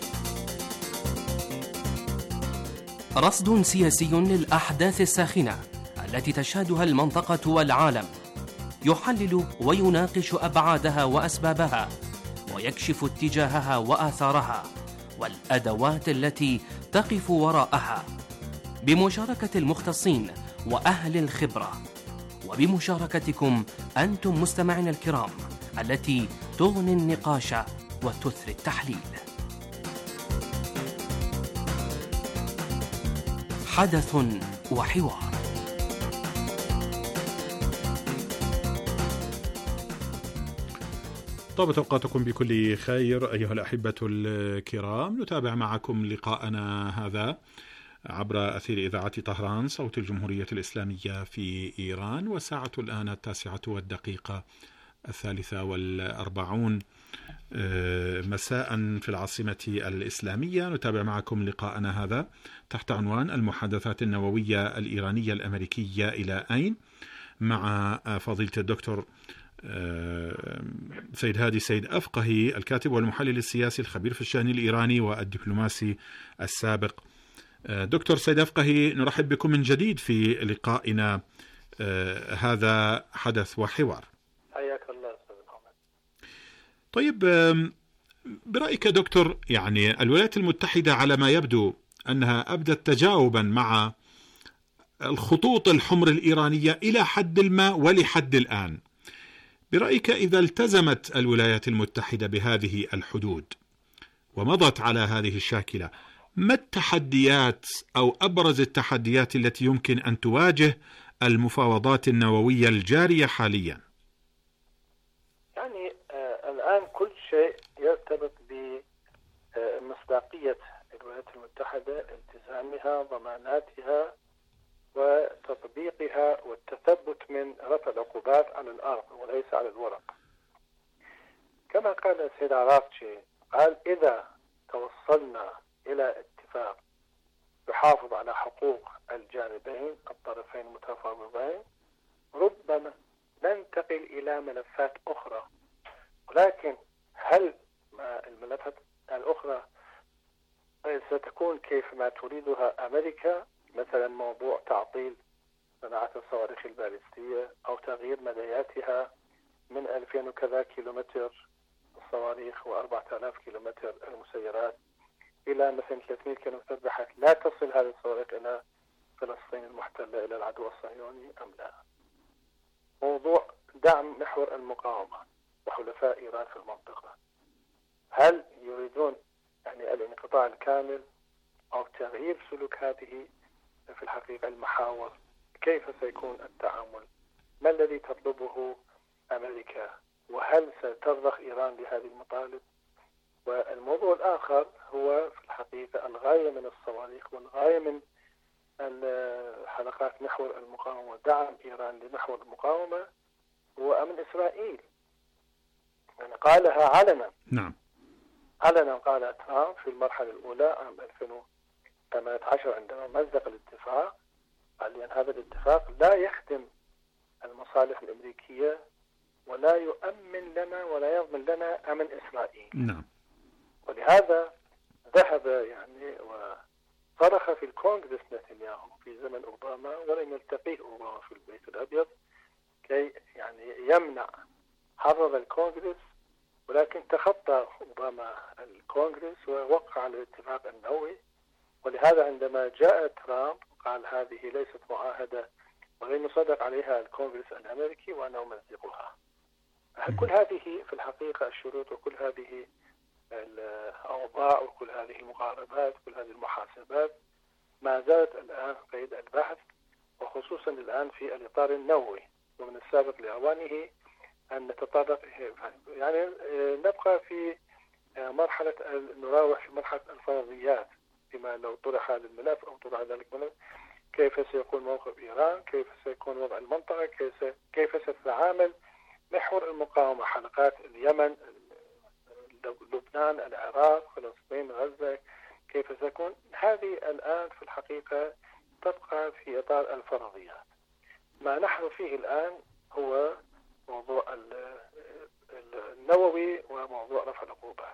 Speaker 8: رصد سياسي للأحداث الساخنة التي تشهدها المنطقة والعالم، يحلل ويناقش أبعادها وأسبابها، ويكشف اتجاهها وآثارها والأدوات التي تقف وراءها. بمشاركة المختصين وأهل الخبرة، وبمشاركتكم أنتم مستمعين الكرام التي تغني النقاش وتثري التحليل. حدث وحوار.
Speaker 4: طابت أوقاتكم بكل خير أيها الأحبة الكرام. نتابع معكم لقاءنا هذا عبر أثير إذاعة طهران صوت الجمهورية الإسلامية في إيران، وساعة الآن التاسعة والدقيقة الثالثة والأربعون مساء في العاصمة الإسلامية. نتابع معكم لقاءنا هذا تحت عنوان المحادثات النووية الإيرانية الأمريكية إلى أين، مع فضيلة الدكتور سيد هادي سيد أفقهي، الكاتب والمحلل السياسي الخبير في الشأن الإيراني والدبلوماسي السابق. دكتور سيد أفقهي، نرحب بكم من جديد في لقائنا هذا حدث وحوار.
Speaker 7: حياك الله أستاذ محمد.
Speaker 4: طيب، برأيك دكتور، يعني الولايات المتحدة على ما يبدو أنها أبدت تجاوبا مع الخطوط الحمر الإيرانية إلى حد ما ولحد الآن. برأيك إذا التزمت الولايات المتحدة بهذه الحدود ومضت على هذه الشاكلة، ما التحديات أو أبرز التحديات التي يمكن أن تواجه المفاوضات النووية الجارية حاليا؟
Speaker 7: يعني آه الآن كل شيء يرتبط بمصداقية الولايات المتحدة، التزامها، ضماناتها، وتطبيقها، والتثبت من رفع العقوبات على الأرض وليس على الورق. كما قال السيد عراقتشي، قال إذا توصلنا إلى اتفاق يحافظ على حقوق الجانبين الطرفين المتفاوضين ربما ننتقل إلى ملفات أخرى، ولكن هل الملفات الأخرى ستكون كيف ما تريدها أمريكا، مثلا موضوع تعطيل صناعة الصواريخ البالستية أو تغيير مداياتها من ألفين وكذا كيلومتر الصواريخ وأربعة آلاف كيلومتر المسيرات إلى مثلا ثلاثمئة كيلومتر بحيث لا تصل هذه الصواريخ إلى فلسطين المحتلة إلى العدو الصهيوني أم لا؟ موضوع دعم محور المقاومة وحلفاء إيران في المنطقة، هل يريدون يعني الانقطاع الكامل أو تغيير سلوك هذه في الحقيقة المحاور؟ كيف سيكون التعامل؟ ما الذي تطلبه أمريكا؟ وهل سترضخ إيران لهذه المطالب؟ والموضوع الآخر هو في الحقيقة الغاية من الصواريخ والغاية من حلقات محور المقاومة ودعم إيران لمحور المقاومة هو أمن إسرائيل. يعني قالها علنا.
Speaker 4: نعم.
Speaker 7: علنا قال ترامب في المرحلة الأولى عام ألفين وثمانية عشر عندما مزق الاتفاق، قال لأن هذا الاتفاق لا يخدم المصالح الأمريكية ولا يؤمن لنا ولا يضمن لنا أمن إسرائيل.
Speaker 4: نعم.
Speaker 7: ولهذا ذهب يعني وصرخ في الكونغرس نتنياهو في زمن أوباما، ولم يلتقيه أوباما في البيت الأبيض كي يعني يمنع، حرض الكونغرس، ولكن تخطى أوباما الكونغرس ووقع على الاتفاق النووي. ولهذا عندما جاء ترامب قال هذه ليست معاهدة ولم يصدق عليها الكونغرس الأمريكي وأنا أمزقها. كل هذه في الحقيقة الشروط وكل هذه الأوضاع وكل هذه المقاربات وكل هذه المحاسبات ما زالت الآن قيد البحث، وخصوصا الآن في الإطار النووي، ومن السابق لأوانه أن نتطرق يعني نبقى في مرحلة نراوح في مرحلة الفرضيات، بما لو طرح هذا الملف أو طرح ذلك الملف كيف سيكون موقف إيران، كيف سيكون وضع المنطقة، كيف كيف ستتعامل محور المقاومة، حلقات اليمن، لبنان، العراق، فلسطين، غزة، كيف سيكون. هذه الآن في الحقيقة تبقى في إطار الفرضيات. ما نحن فيه الآن هو موضوع النووي وموضوع رفع العقوبات.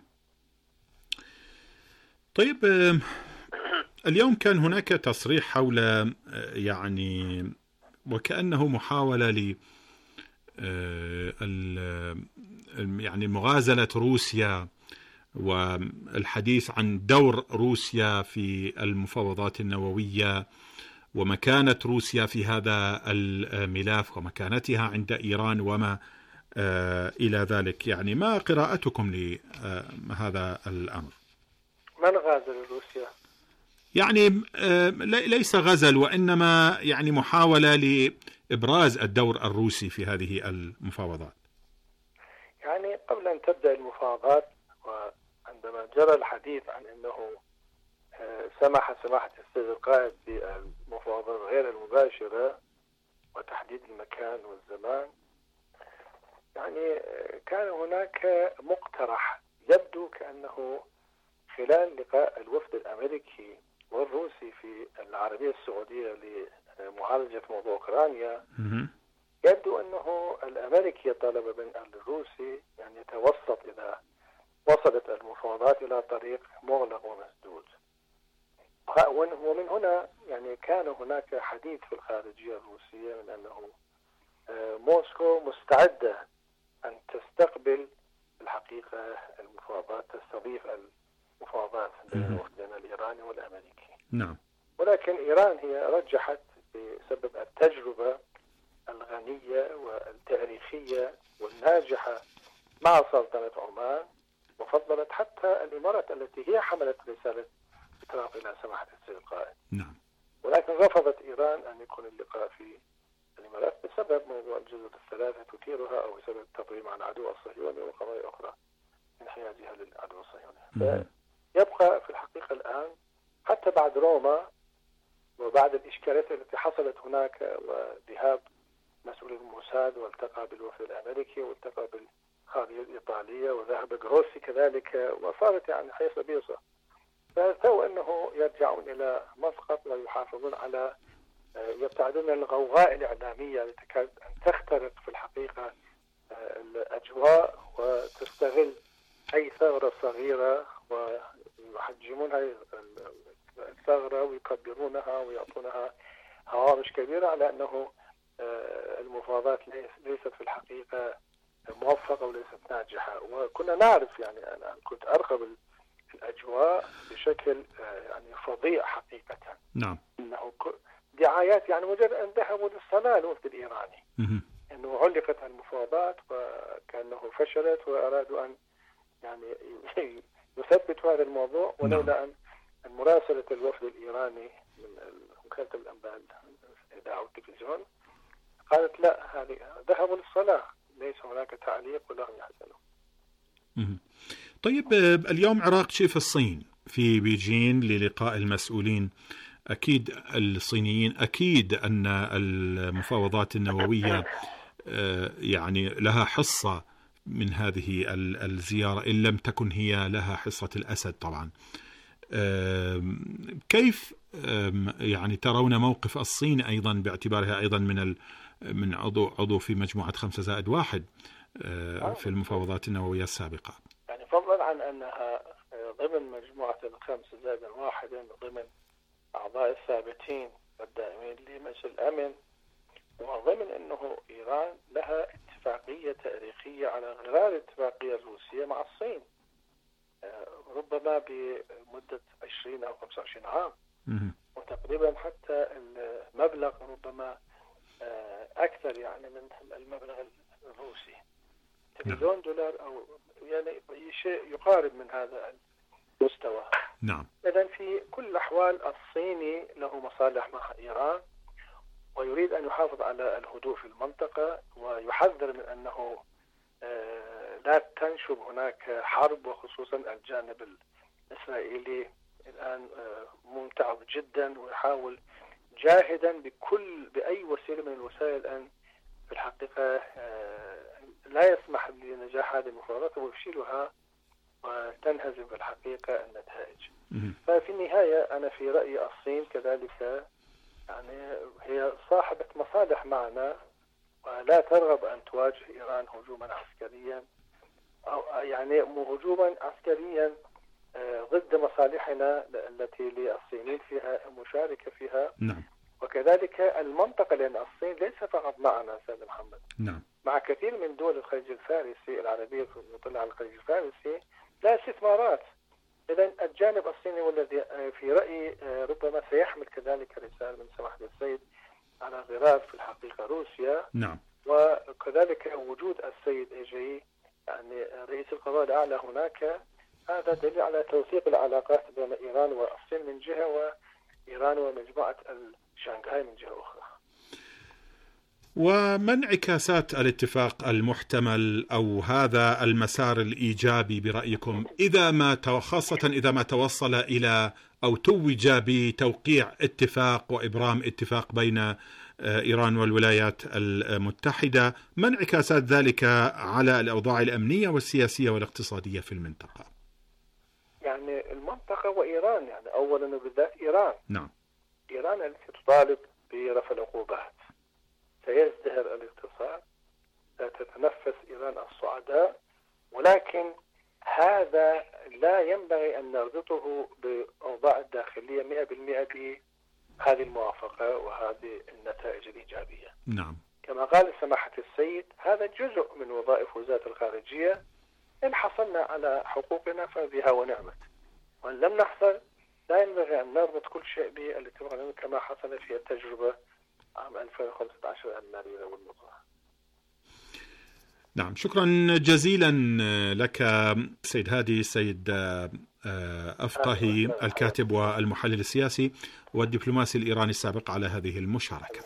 Speaker 4: طيب، اليوم كان هناك تصريح حول يعني وكأنه محاولة ل يعني مغازلة روسيا والحديث عن دور روسيا في المفاوضات النووية ومكانة روسيا في هذا الملف ومكانتها عند إيران وما إلى ذلك. يعني ما قراءتكم لهذا الأمر؟
Speaker 7: من غازل روسيا؟
Speaker 4: يعني ليس غزل، وإنما يعني محاولة لإبراز الدور الروسي في هذه المفاوضات.
Speaker 7: يعني قبل أن تبدأ المفاوضات وعندما جرى الحديث عن أنه سمح سماحة السيد القائد بالمفاوضات غير المباشرة وتحديد المكان والزمان، يعني كان هناك مقترح يبدو كأنه خلال لقاء الوفد الأمريكي والروسي في العربية السعودية لمعالجة موضوع أوكرانيا، يبدو أنه الأمريكي طلب من الروسي أن يتوسط إذا وصلت المفاوضات إلى طريق مغلق ومسدود. ومن هنا يعني كان هناك حديث في الخارجية الروسية من أنه موسكو مستعدة أن تستقبل الحقيقة المفاوضات، تستضيف المفاوضات بين الوفدين الإيراني والأمريكي.
Speaker 4: نعم.
Speaker 7: ولكن إيران هي رجحت بسبب التجربة الغنية والتاريخية والناجحة مع سلطنة عمان، وفضلت حتى الإمارات التي هي حملت رسالة اعتراف إلى سماحة السيد القائد.
Speaker 4: نعم.
Speaker 7: ولكن رفضت إيران أن يكون اللقاء في الإمارات بسبب موضوع الجزر الثلاثة تثيرها أو بسبب التطويل عن العدو الصهيوني وقضايا أخرى من حيازها للعدو الصهيوني. يبقى في الحقيقة الآن حتى بعد روما وبعد الإشكالات التي حصلت هناك وذهاب مسؤول الموساد والتقى بالوفد الأمريكي والتقى بالخارجية الإيطالية وذهب جروسي كذلك وصارت يعني حيث بيصة، فسوى أنه يرجعون إلى مسقط ويحافظون على يبتعدون من الغوغاء الإعلامية التي تكاد أن تخترق في الحقيقة الأجواء وتستغل أي ثغرة صغيرة ويحجمونها الثغرة ويكبرونها ويعطونها هوامش كبيرة على أنه المفاوضات ليست في الحقيقة موفقة وليست ناجحة. وكنا نعرف يعني أنا كنت أرقب الأجواء بشكل يعني فظيع حقيقة.
Speaker 4: نعم.
Speaker 7: إنه دعايات يعني مجرد أن ذهبوا للصلاة الوفد الإيراني إنه علقت المفاوضات وكأنه فشلت وأرادوا أن يعني يثبتوا هذا الموضوع، ولولا أن مراسلة الوفد الإيراني من وكالة الأنباء الإذاعة والتلفزيون قالت لا، هذه ذهبوا للصلاة ليس هناك تعليق ولهم يحزنون.
Speaker 4: طيب اليوم عراق شيف الصين في بيجين للقاء المسؤولين، أكيد الصينيين أكيد أن المفاوضات النووية يعني لها حصة من هذه الزيارة إن لم تكن هي لها حصة الأسد طبعا. كيف يعني ترون موقف الصين أيضا باعتبارها أيضا من من عضو عضو في مجموعة خمسة زائد واحد في المفاوضات النووية السابقة؟
Speaker 7: يعني فضلا عن أنها ضمن مجموعة الخمسة زائد واحد ضمن أعضاء الثابتين والدائمين لمجلس الأمن، وضمن أنه إيران لها اتفاقية تاريخية على غرار الاتفاقية الروسية مع الصين ربما بمدة عشرين أو خمسة وعشرين عام، وتقريبا حتى المبلغ ربما أكثر يعني من المبلغ الروسي، تريليون دولار أو يعني شيء يقارب من هذا المستوى.
Speaker 4: نعم.
Speaker 7: إذن في كل الأحوال الصيني له مصالح مع إيران ويريد أن يحافظ على الهدوء في المنطقة ويحذر من أنه لا تنشب هناك حرب، وخصوصا الجانب الإسرائيلي الآن ممتعض جدا ويحاول جاهدا بكل بأي وسيلة من الوسائل أن في الحقيقة لا يسمح لنجاح هذه المفاوضات ويفشلها وتنهزم في الحقيقة النتائج. ففي النهاية أنا في رأيي الصين كذلك يعني هي صاحبة مصالح معنا ولا ترغب أن تواجه إيران هجوما عسكريا أو يعني هجوما عسكريا ضد مصالحنا التي للصينيين فيها مشاركة فيها.
Speaker 4: نعم.
Speaker 7: وكذلك المنطقة، لأن الصين ليس فقط معنا أستاذ محمد،
Speaker 4: نعم،
Speaker 7: مع كثير من دول الخليج الفارسي العربية المطلة على الخليج الفارسي لا استثمارات. إذا الجانب الصيني والذي في رأيي ربما سيحمل كذلك رسالة من سماحة السيد على غرار في الحقيقة روسيا.
Speaker 4: نعم.
Speaker 7: وكذلك وجود السيد إيجي يعني رئيس القضاء الأعلى هناك، هذا دليل على توثيق العلاقات بين إيران والصين من جهة، وإيران ومجموعة شانغهاي من جهة أخرى.
Speaker 4: وما انعكاسات الاتفاق المحتمل أو هذا المسار الإيجابي برأيكم إذا ما خاصة إذا ما توصل إلى أو توج بتوقيع اتفاق وإبرام اتفاق بين إيران والولايات المتحدة؟ ما انعكاسات ذلك على الأوضاع الأمنية والسياسية والاقتصادية في المنطقة؟
Speaker 7: يعني المنطقة وإيران، يعني أولا وبالذات إيران.
Speaker 4: نعم.
Speaker 7: إيران التي تطالب برفع العقوبات، سيزدهر الاقتصاد، ستتنفس إيران الصعداء، ولكن هذا لا ينبغي أن نربطه بأوضاع الداخلية مئة بالمئة بهذه الموافقة وهذه النتائج الإيجابية.
Speaker 4: نعم.
Speaker 7: كما قال سماحة السيد هذا جزء من وظائف وزارة الخارجية، إن حصلنا على حقوقنا فبها ونعمت، وإن لم نحصل لا ينبغي أن نربط كل شيء بالاتفاق كما حصل في التجربة عام ألفين وخمسة عشر المالية والنقرة.
Speaker 4: نعم، شكرا جزيلا لك سيد هادي، سيد أفقهي الكاتب والمحلل السياسي والدبلوماسي الإيراني السابق على هذه المشاركة.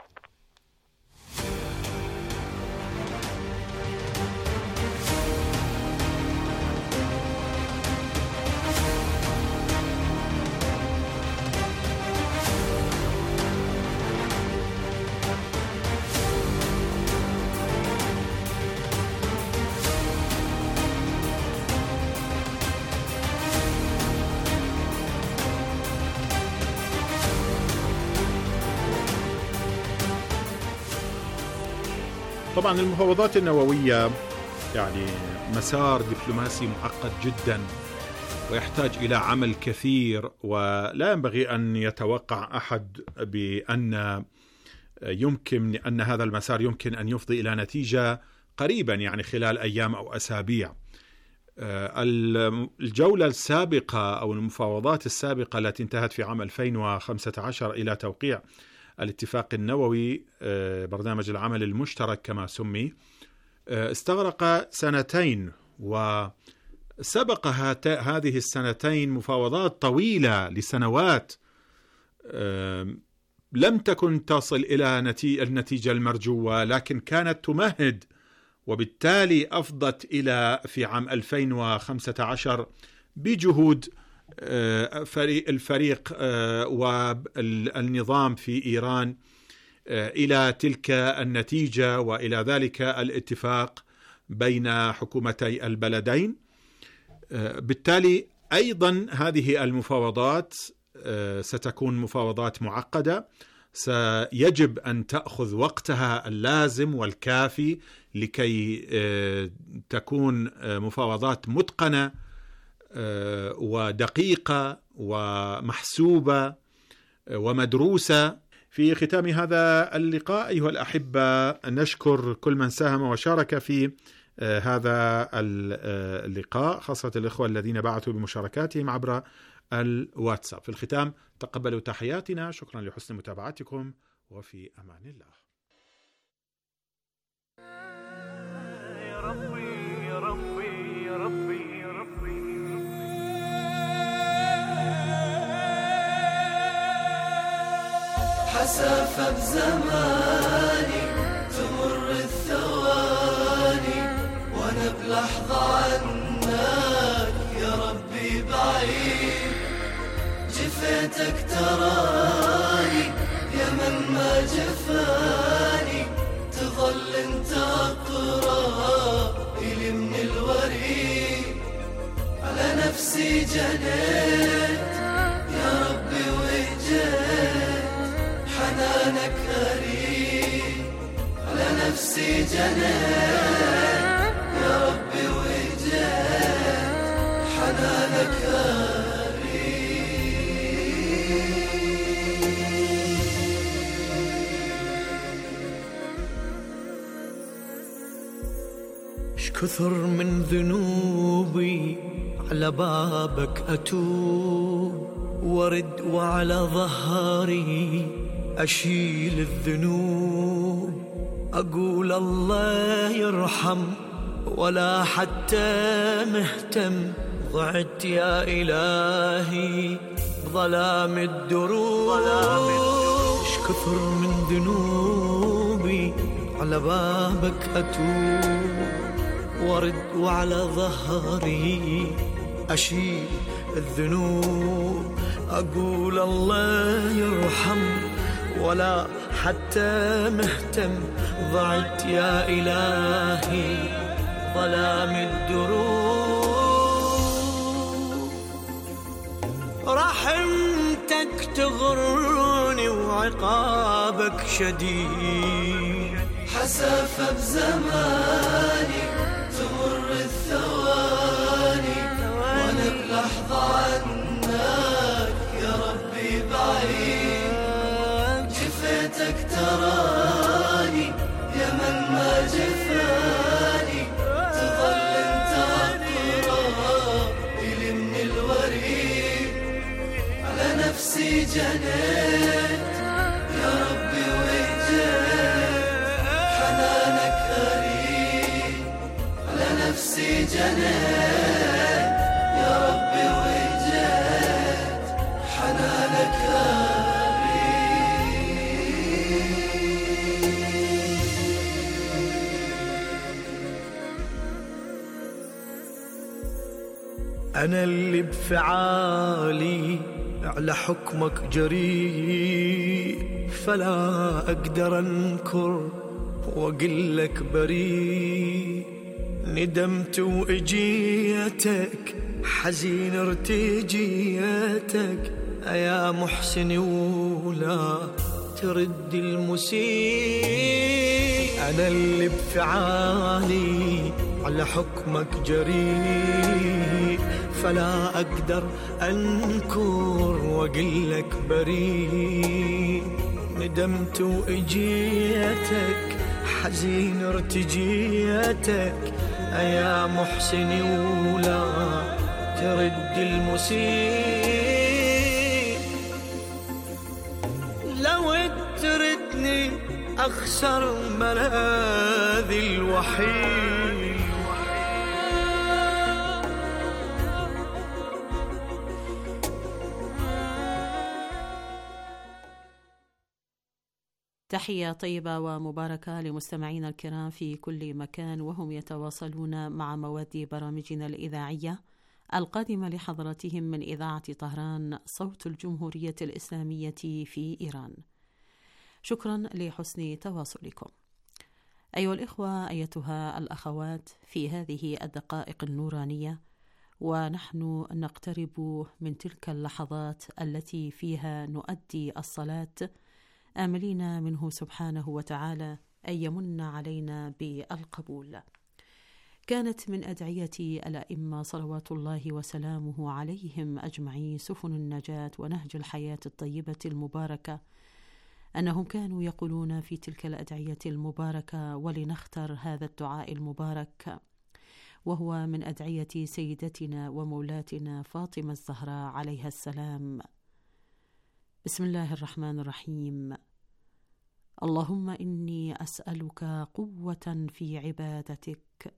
Speaker 4: طبعا المفاوضات النووية يعني مسار دبلوماسي معقد جدا ويحتاج إلى عمل كثير، ولا ينبغي أن يتوقع أحد بأن يمكن أن هذا المسار يمكن أن يفضي إلى نتيجة قريبا، يعني خلال أيام أو أسابيع. الجولة السابقة أو المفاوضات السابقة التي انتهت في عام ألفين وخمسة عشر إلى توقيع الاتفاق النووي، برنامج العمل المشترك كما سمي، استغرق سنتين، وسبق هذه السنتين مفاوضات طويلة لسنوات لم تكن تصل إلى النتيجة المرجوة، لكن كانت تمهد، وبالتالي أفضت إلى في عام ألفين وخمسة عشر بجهود الفريق والنظام في إيران إلى تلك النتيجة وإلى ذلك الاتفاق بين حكومتي البلدين. بالتالي أيضا هذه المفاوضات ستكون مفاوضات معقدة، سيجب أن تأخذ وقتها اللازم والكافي لكي تكون مفاوضات متقنة ودقيقة ومحسوبة ومدروسة. في ختام هذا اللقاء أيها الأحبة نشكر كل من ساهم وشارك في هذا اللقاء، خاصة الإخوة الذين بعثوا بمشاركاتهم عبر الواتساب. في الختام تقبلوا تحياتنا، شكرا لحسن متابعتكم، وفي أمان الله.
Speaker 9: يا ربي يا ربي يا ربي يا ربي
Speaker 10: حسافة بزماني تمر الثواني وانا بلحظة عنك يا ربي بعيد، جفيتك تراني يا من ما جفاني، تظل انت اقرب الي من الوريد، على نفسي جنيت يا ربي وجيت، حنانك أريد، على نفسي جنيت يا ربي وجيت، حنانك أريد. شكثر من ذنوبي على بابك أتوب، ورد وعلى ظهري أشيل الذنوب، أقول الله يرحم ولا حتى مهتم، ضعت يا إلهي ظلام الدروب. شكثر من ذنوبي على بابك أتوب، ورد وعلى ظهري أشيل الذنوب، أقول الله يرحم ولا حتى مهتم، ضعت يا إلهي ظلام الدروب. رحمتك تغرني وعقابك شديد،
Speaker 11: حسافة بزماني تمر الثواني، وانا بلحظة عنك يا ربي بعيد، جفيتك تراني يا من ما جفاني، تظل انت اقرب الي من الوريد، على نفسي جنيت يا ربي وجيت، حنانك قريب، على نفسي جنيت يا ربي وجيت، حنانك قريب.
Speaker 10: أنا اللي بفعالي على حكمك جريء، فلا أقدر أنكر وأقلك بريء، ندمت وإجيتك حزين ارتجيتك، يا محسن ولا ترد المسيء. أنا اللي بفعالي على حكمك جريء، فلا أقدر أنكر وأقلك بريء، ندمت وإجيتك حزين ارتجيتك، يا محسن ولا ترد المسيء. لو تردني أخسر ملاذي الوحيد،
Speaker 12: تحية طيبة ومباركة لمستمعينا الكرام في كل مكان وهم يتواصلون مع مواد برامجنا الإذاعية القادمة لحضراتهم من إذاعة طهران صوت الجمهورية الإسلامية في إيران. شكرا لحسن تواصلكم. أيها الإخوة، أيتها الأخوات، في هذه الدقائق النورانية ونحن نقترب من تلك اللحظات التي فيها نؤدي الصلاة، آملين منه سبحانه وتعالى أن يمن علينا بالقبول. كانت من أدعية الأئمة صلوات الله وسلامه عليهم أجمعين سفن النجاة ونهج الحياة الطيبة المباركة أنهم كانوا يقولون في تلك الأدعية المباركة، ولنختر هذا الدعاء المبارك وهو من أدعية سيدتنا ومولاتنا فاطمة الزهراء عليها السلام. بسم الله الرحمن الرحيم. اللهم إني أسألك قوة في عبادتك،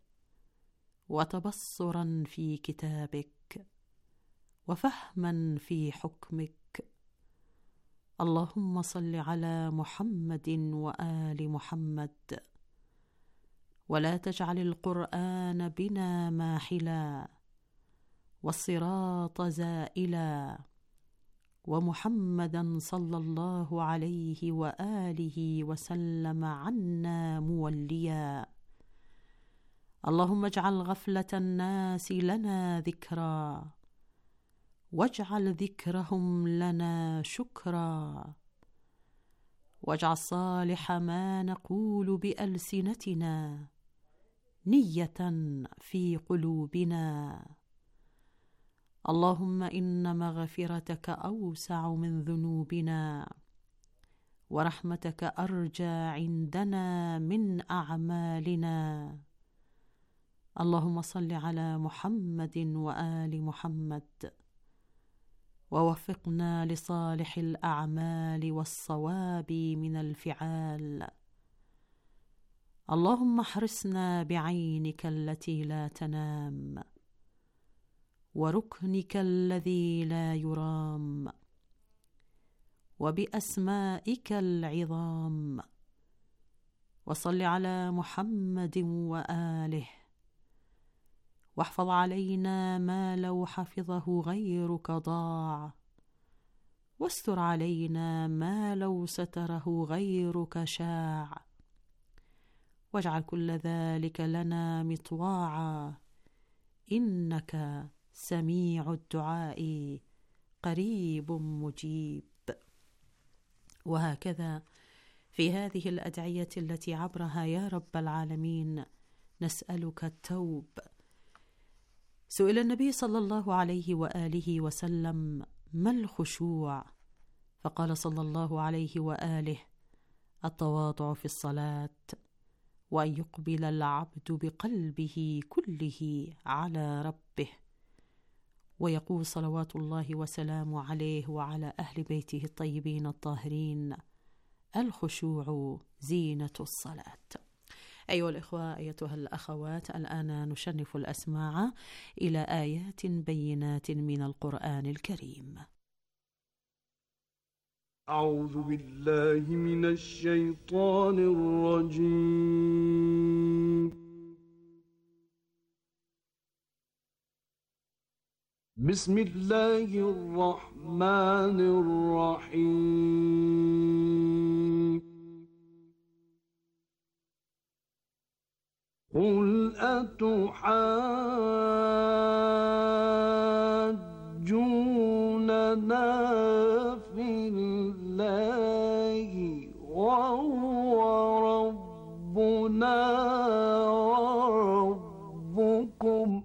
Speaker 12: وتبصرا في كتابك، وفهما في حكمك. اللهم صل على محمد وآل محمد، ولا تجعل القرآن بنا ماحلا، والصراط زائلا، ومحمدا صلى الله عليه وآله وسلم عنا موليا. اللهم اجعل غفلة الناس لنا ذكرا، واجعل ذكرهم لنا شكرا، واجعل صالح ما نقول بألسنتنا نية في قلوبنا. اللهم إن مغفرتك أوسع من ذنوبنا، ورحمتك أرجى عندنا من أعمالنا. اللهم صل على محمد وآل محمد، ووفقنا لصالح الأعمال والصواب من الفعال. اللهم احرسنا بعينك التي لا تنام، وركنك الذي لا يرام، وبأسمائك العظام. وصل على محمد وآله، واحفظ علينا ما لو حفظه غيرك ضاع، واستر علينا ما لو ستره غيرك شاع، واجعل كل ذلك لنا مطواعا، إنك سميع الدعاء قريب مجيب. وهكذا في هذه الأدعية التي عبرها يا رب العالمين نسألك التوب. سئل النبي صلى الله عليه وآله وسلم: ما الخشوع؟ فقال صلى الله عليه وآله: التواضع في الصلاة، وأن يقبل العبد بقلبه كله على ربه. ويقول صلوات الله وسلامه عليه وعلى أهل بيته الطيبين الطاهرين: الخشوع زينة الصلاة. أيها الإخوة، أيتها الأخوات، الآن نشنف الأسماع إلى آيات بينات من القرآن الكريم.
Speaker 13: أعوذ بالله من الشيطان الرجيم. بسم الله الرحمن الرحيم. قل أتحاجوننا في الله وهو ربنا وربكم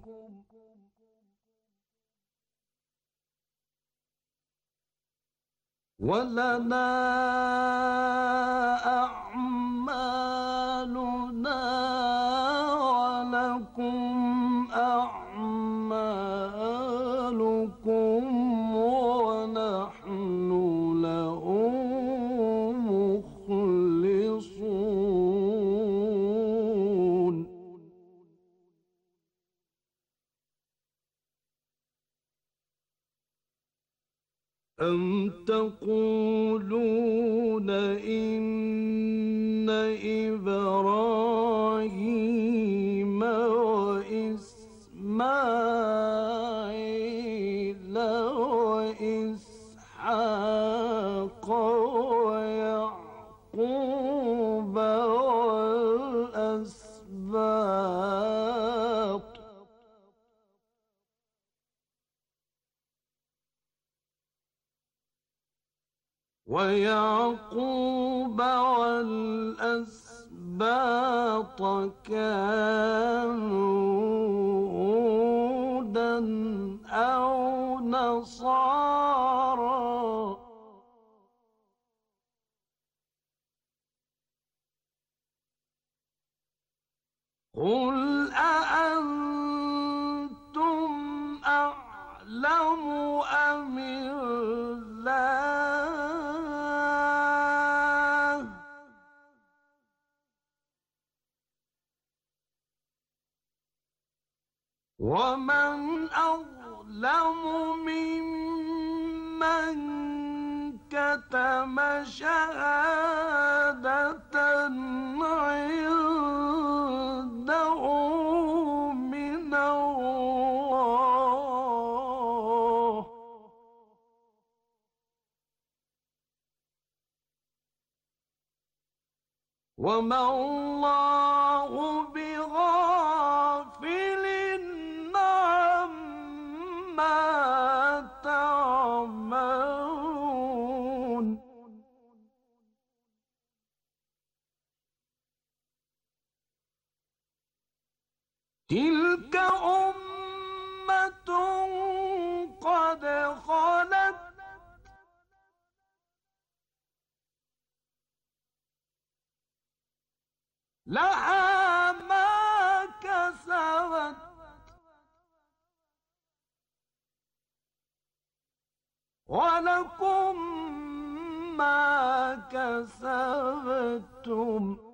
Speaker 13: ولنا أعمالنا ولكم أعمالكم ونحن له مخلصون. أم تقولون إن إبراهيم وإسماعيل وإسحاق ويعقوب والأسباط ويعقوب والأسباط كانوا هودا أو نصارى قل أأنتم أعلم أم الله ومن أظلم ممن كتم شهادة عنده من الله وما الله بغافل عما تعملون. تلك أمة قد خلت لها ما كسبت ولكم ما كسبتم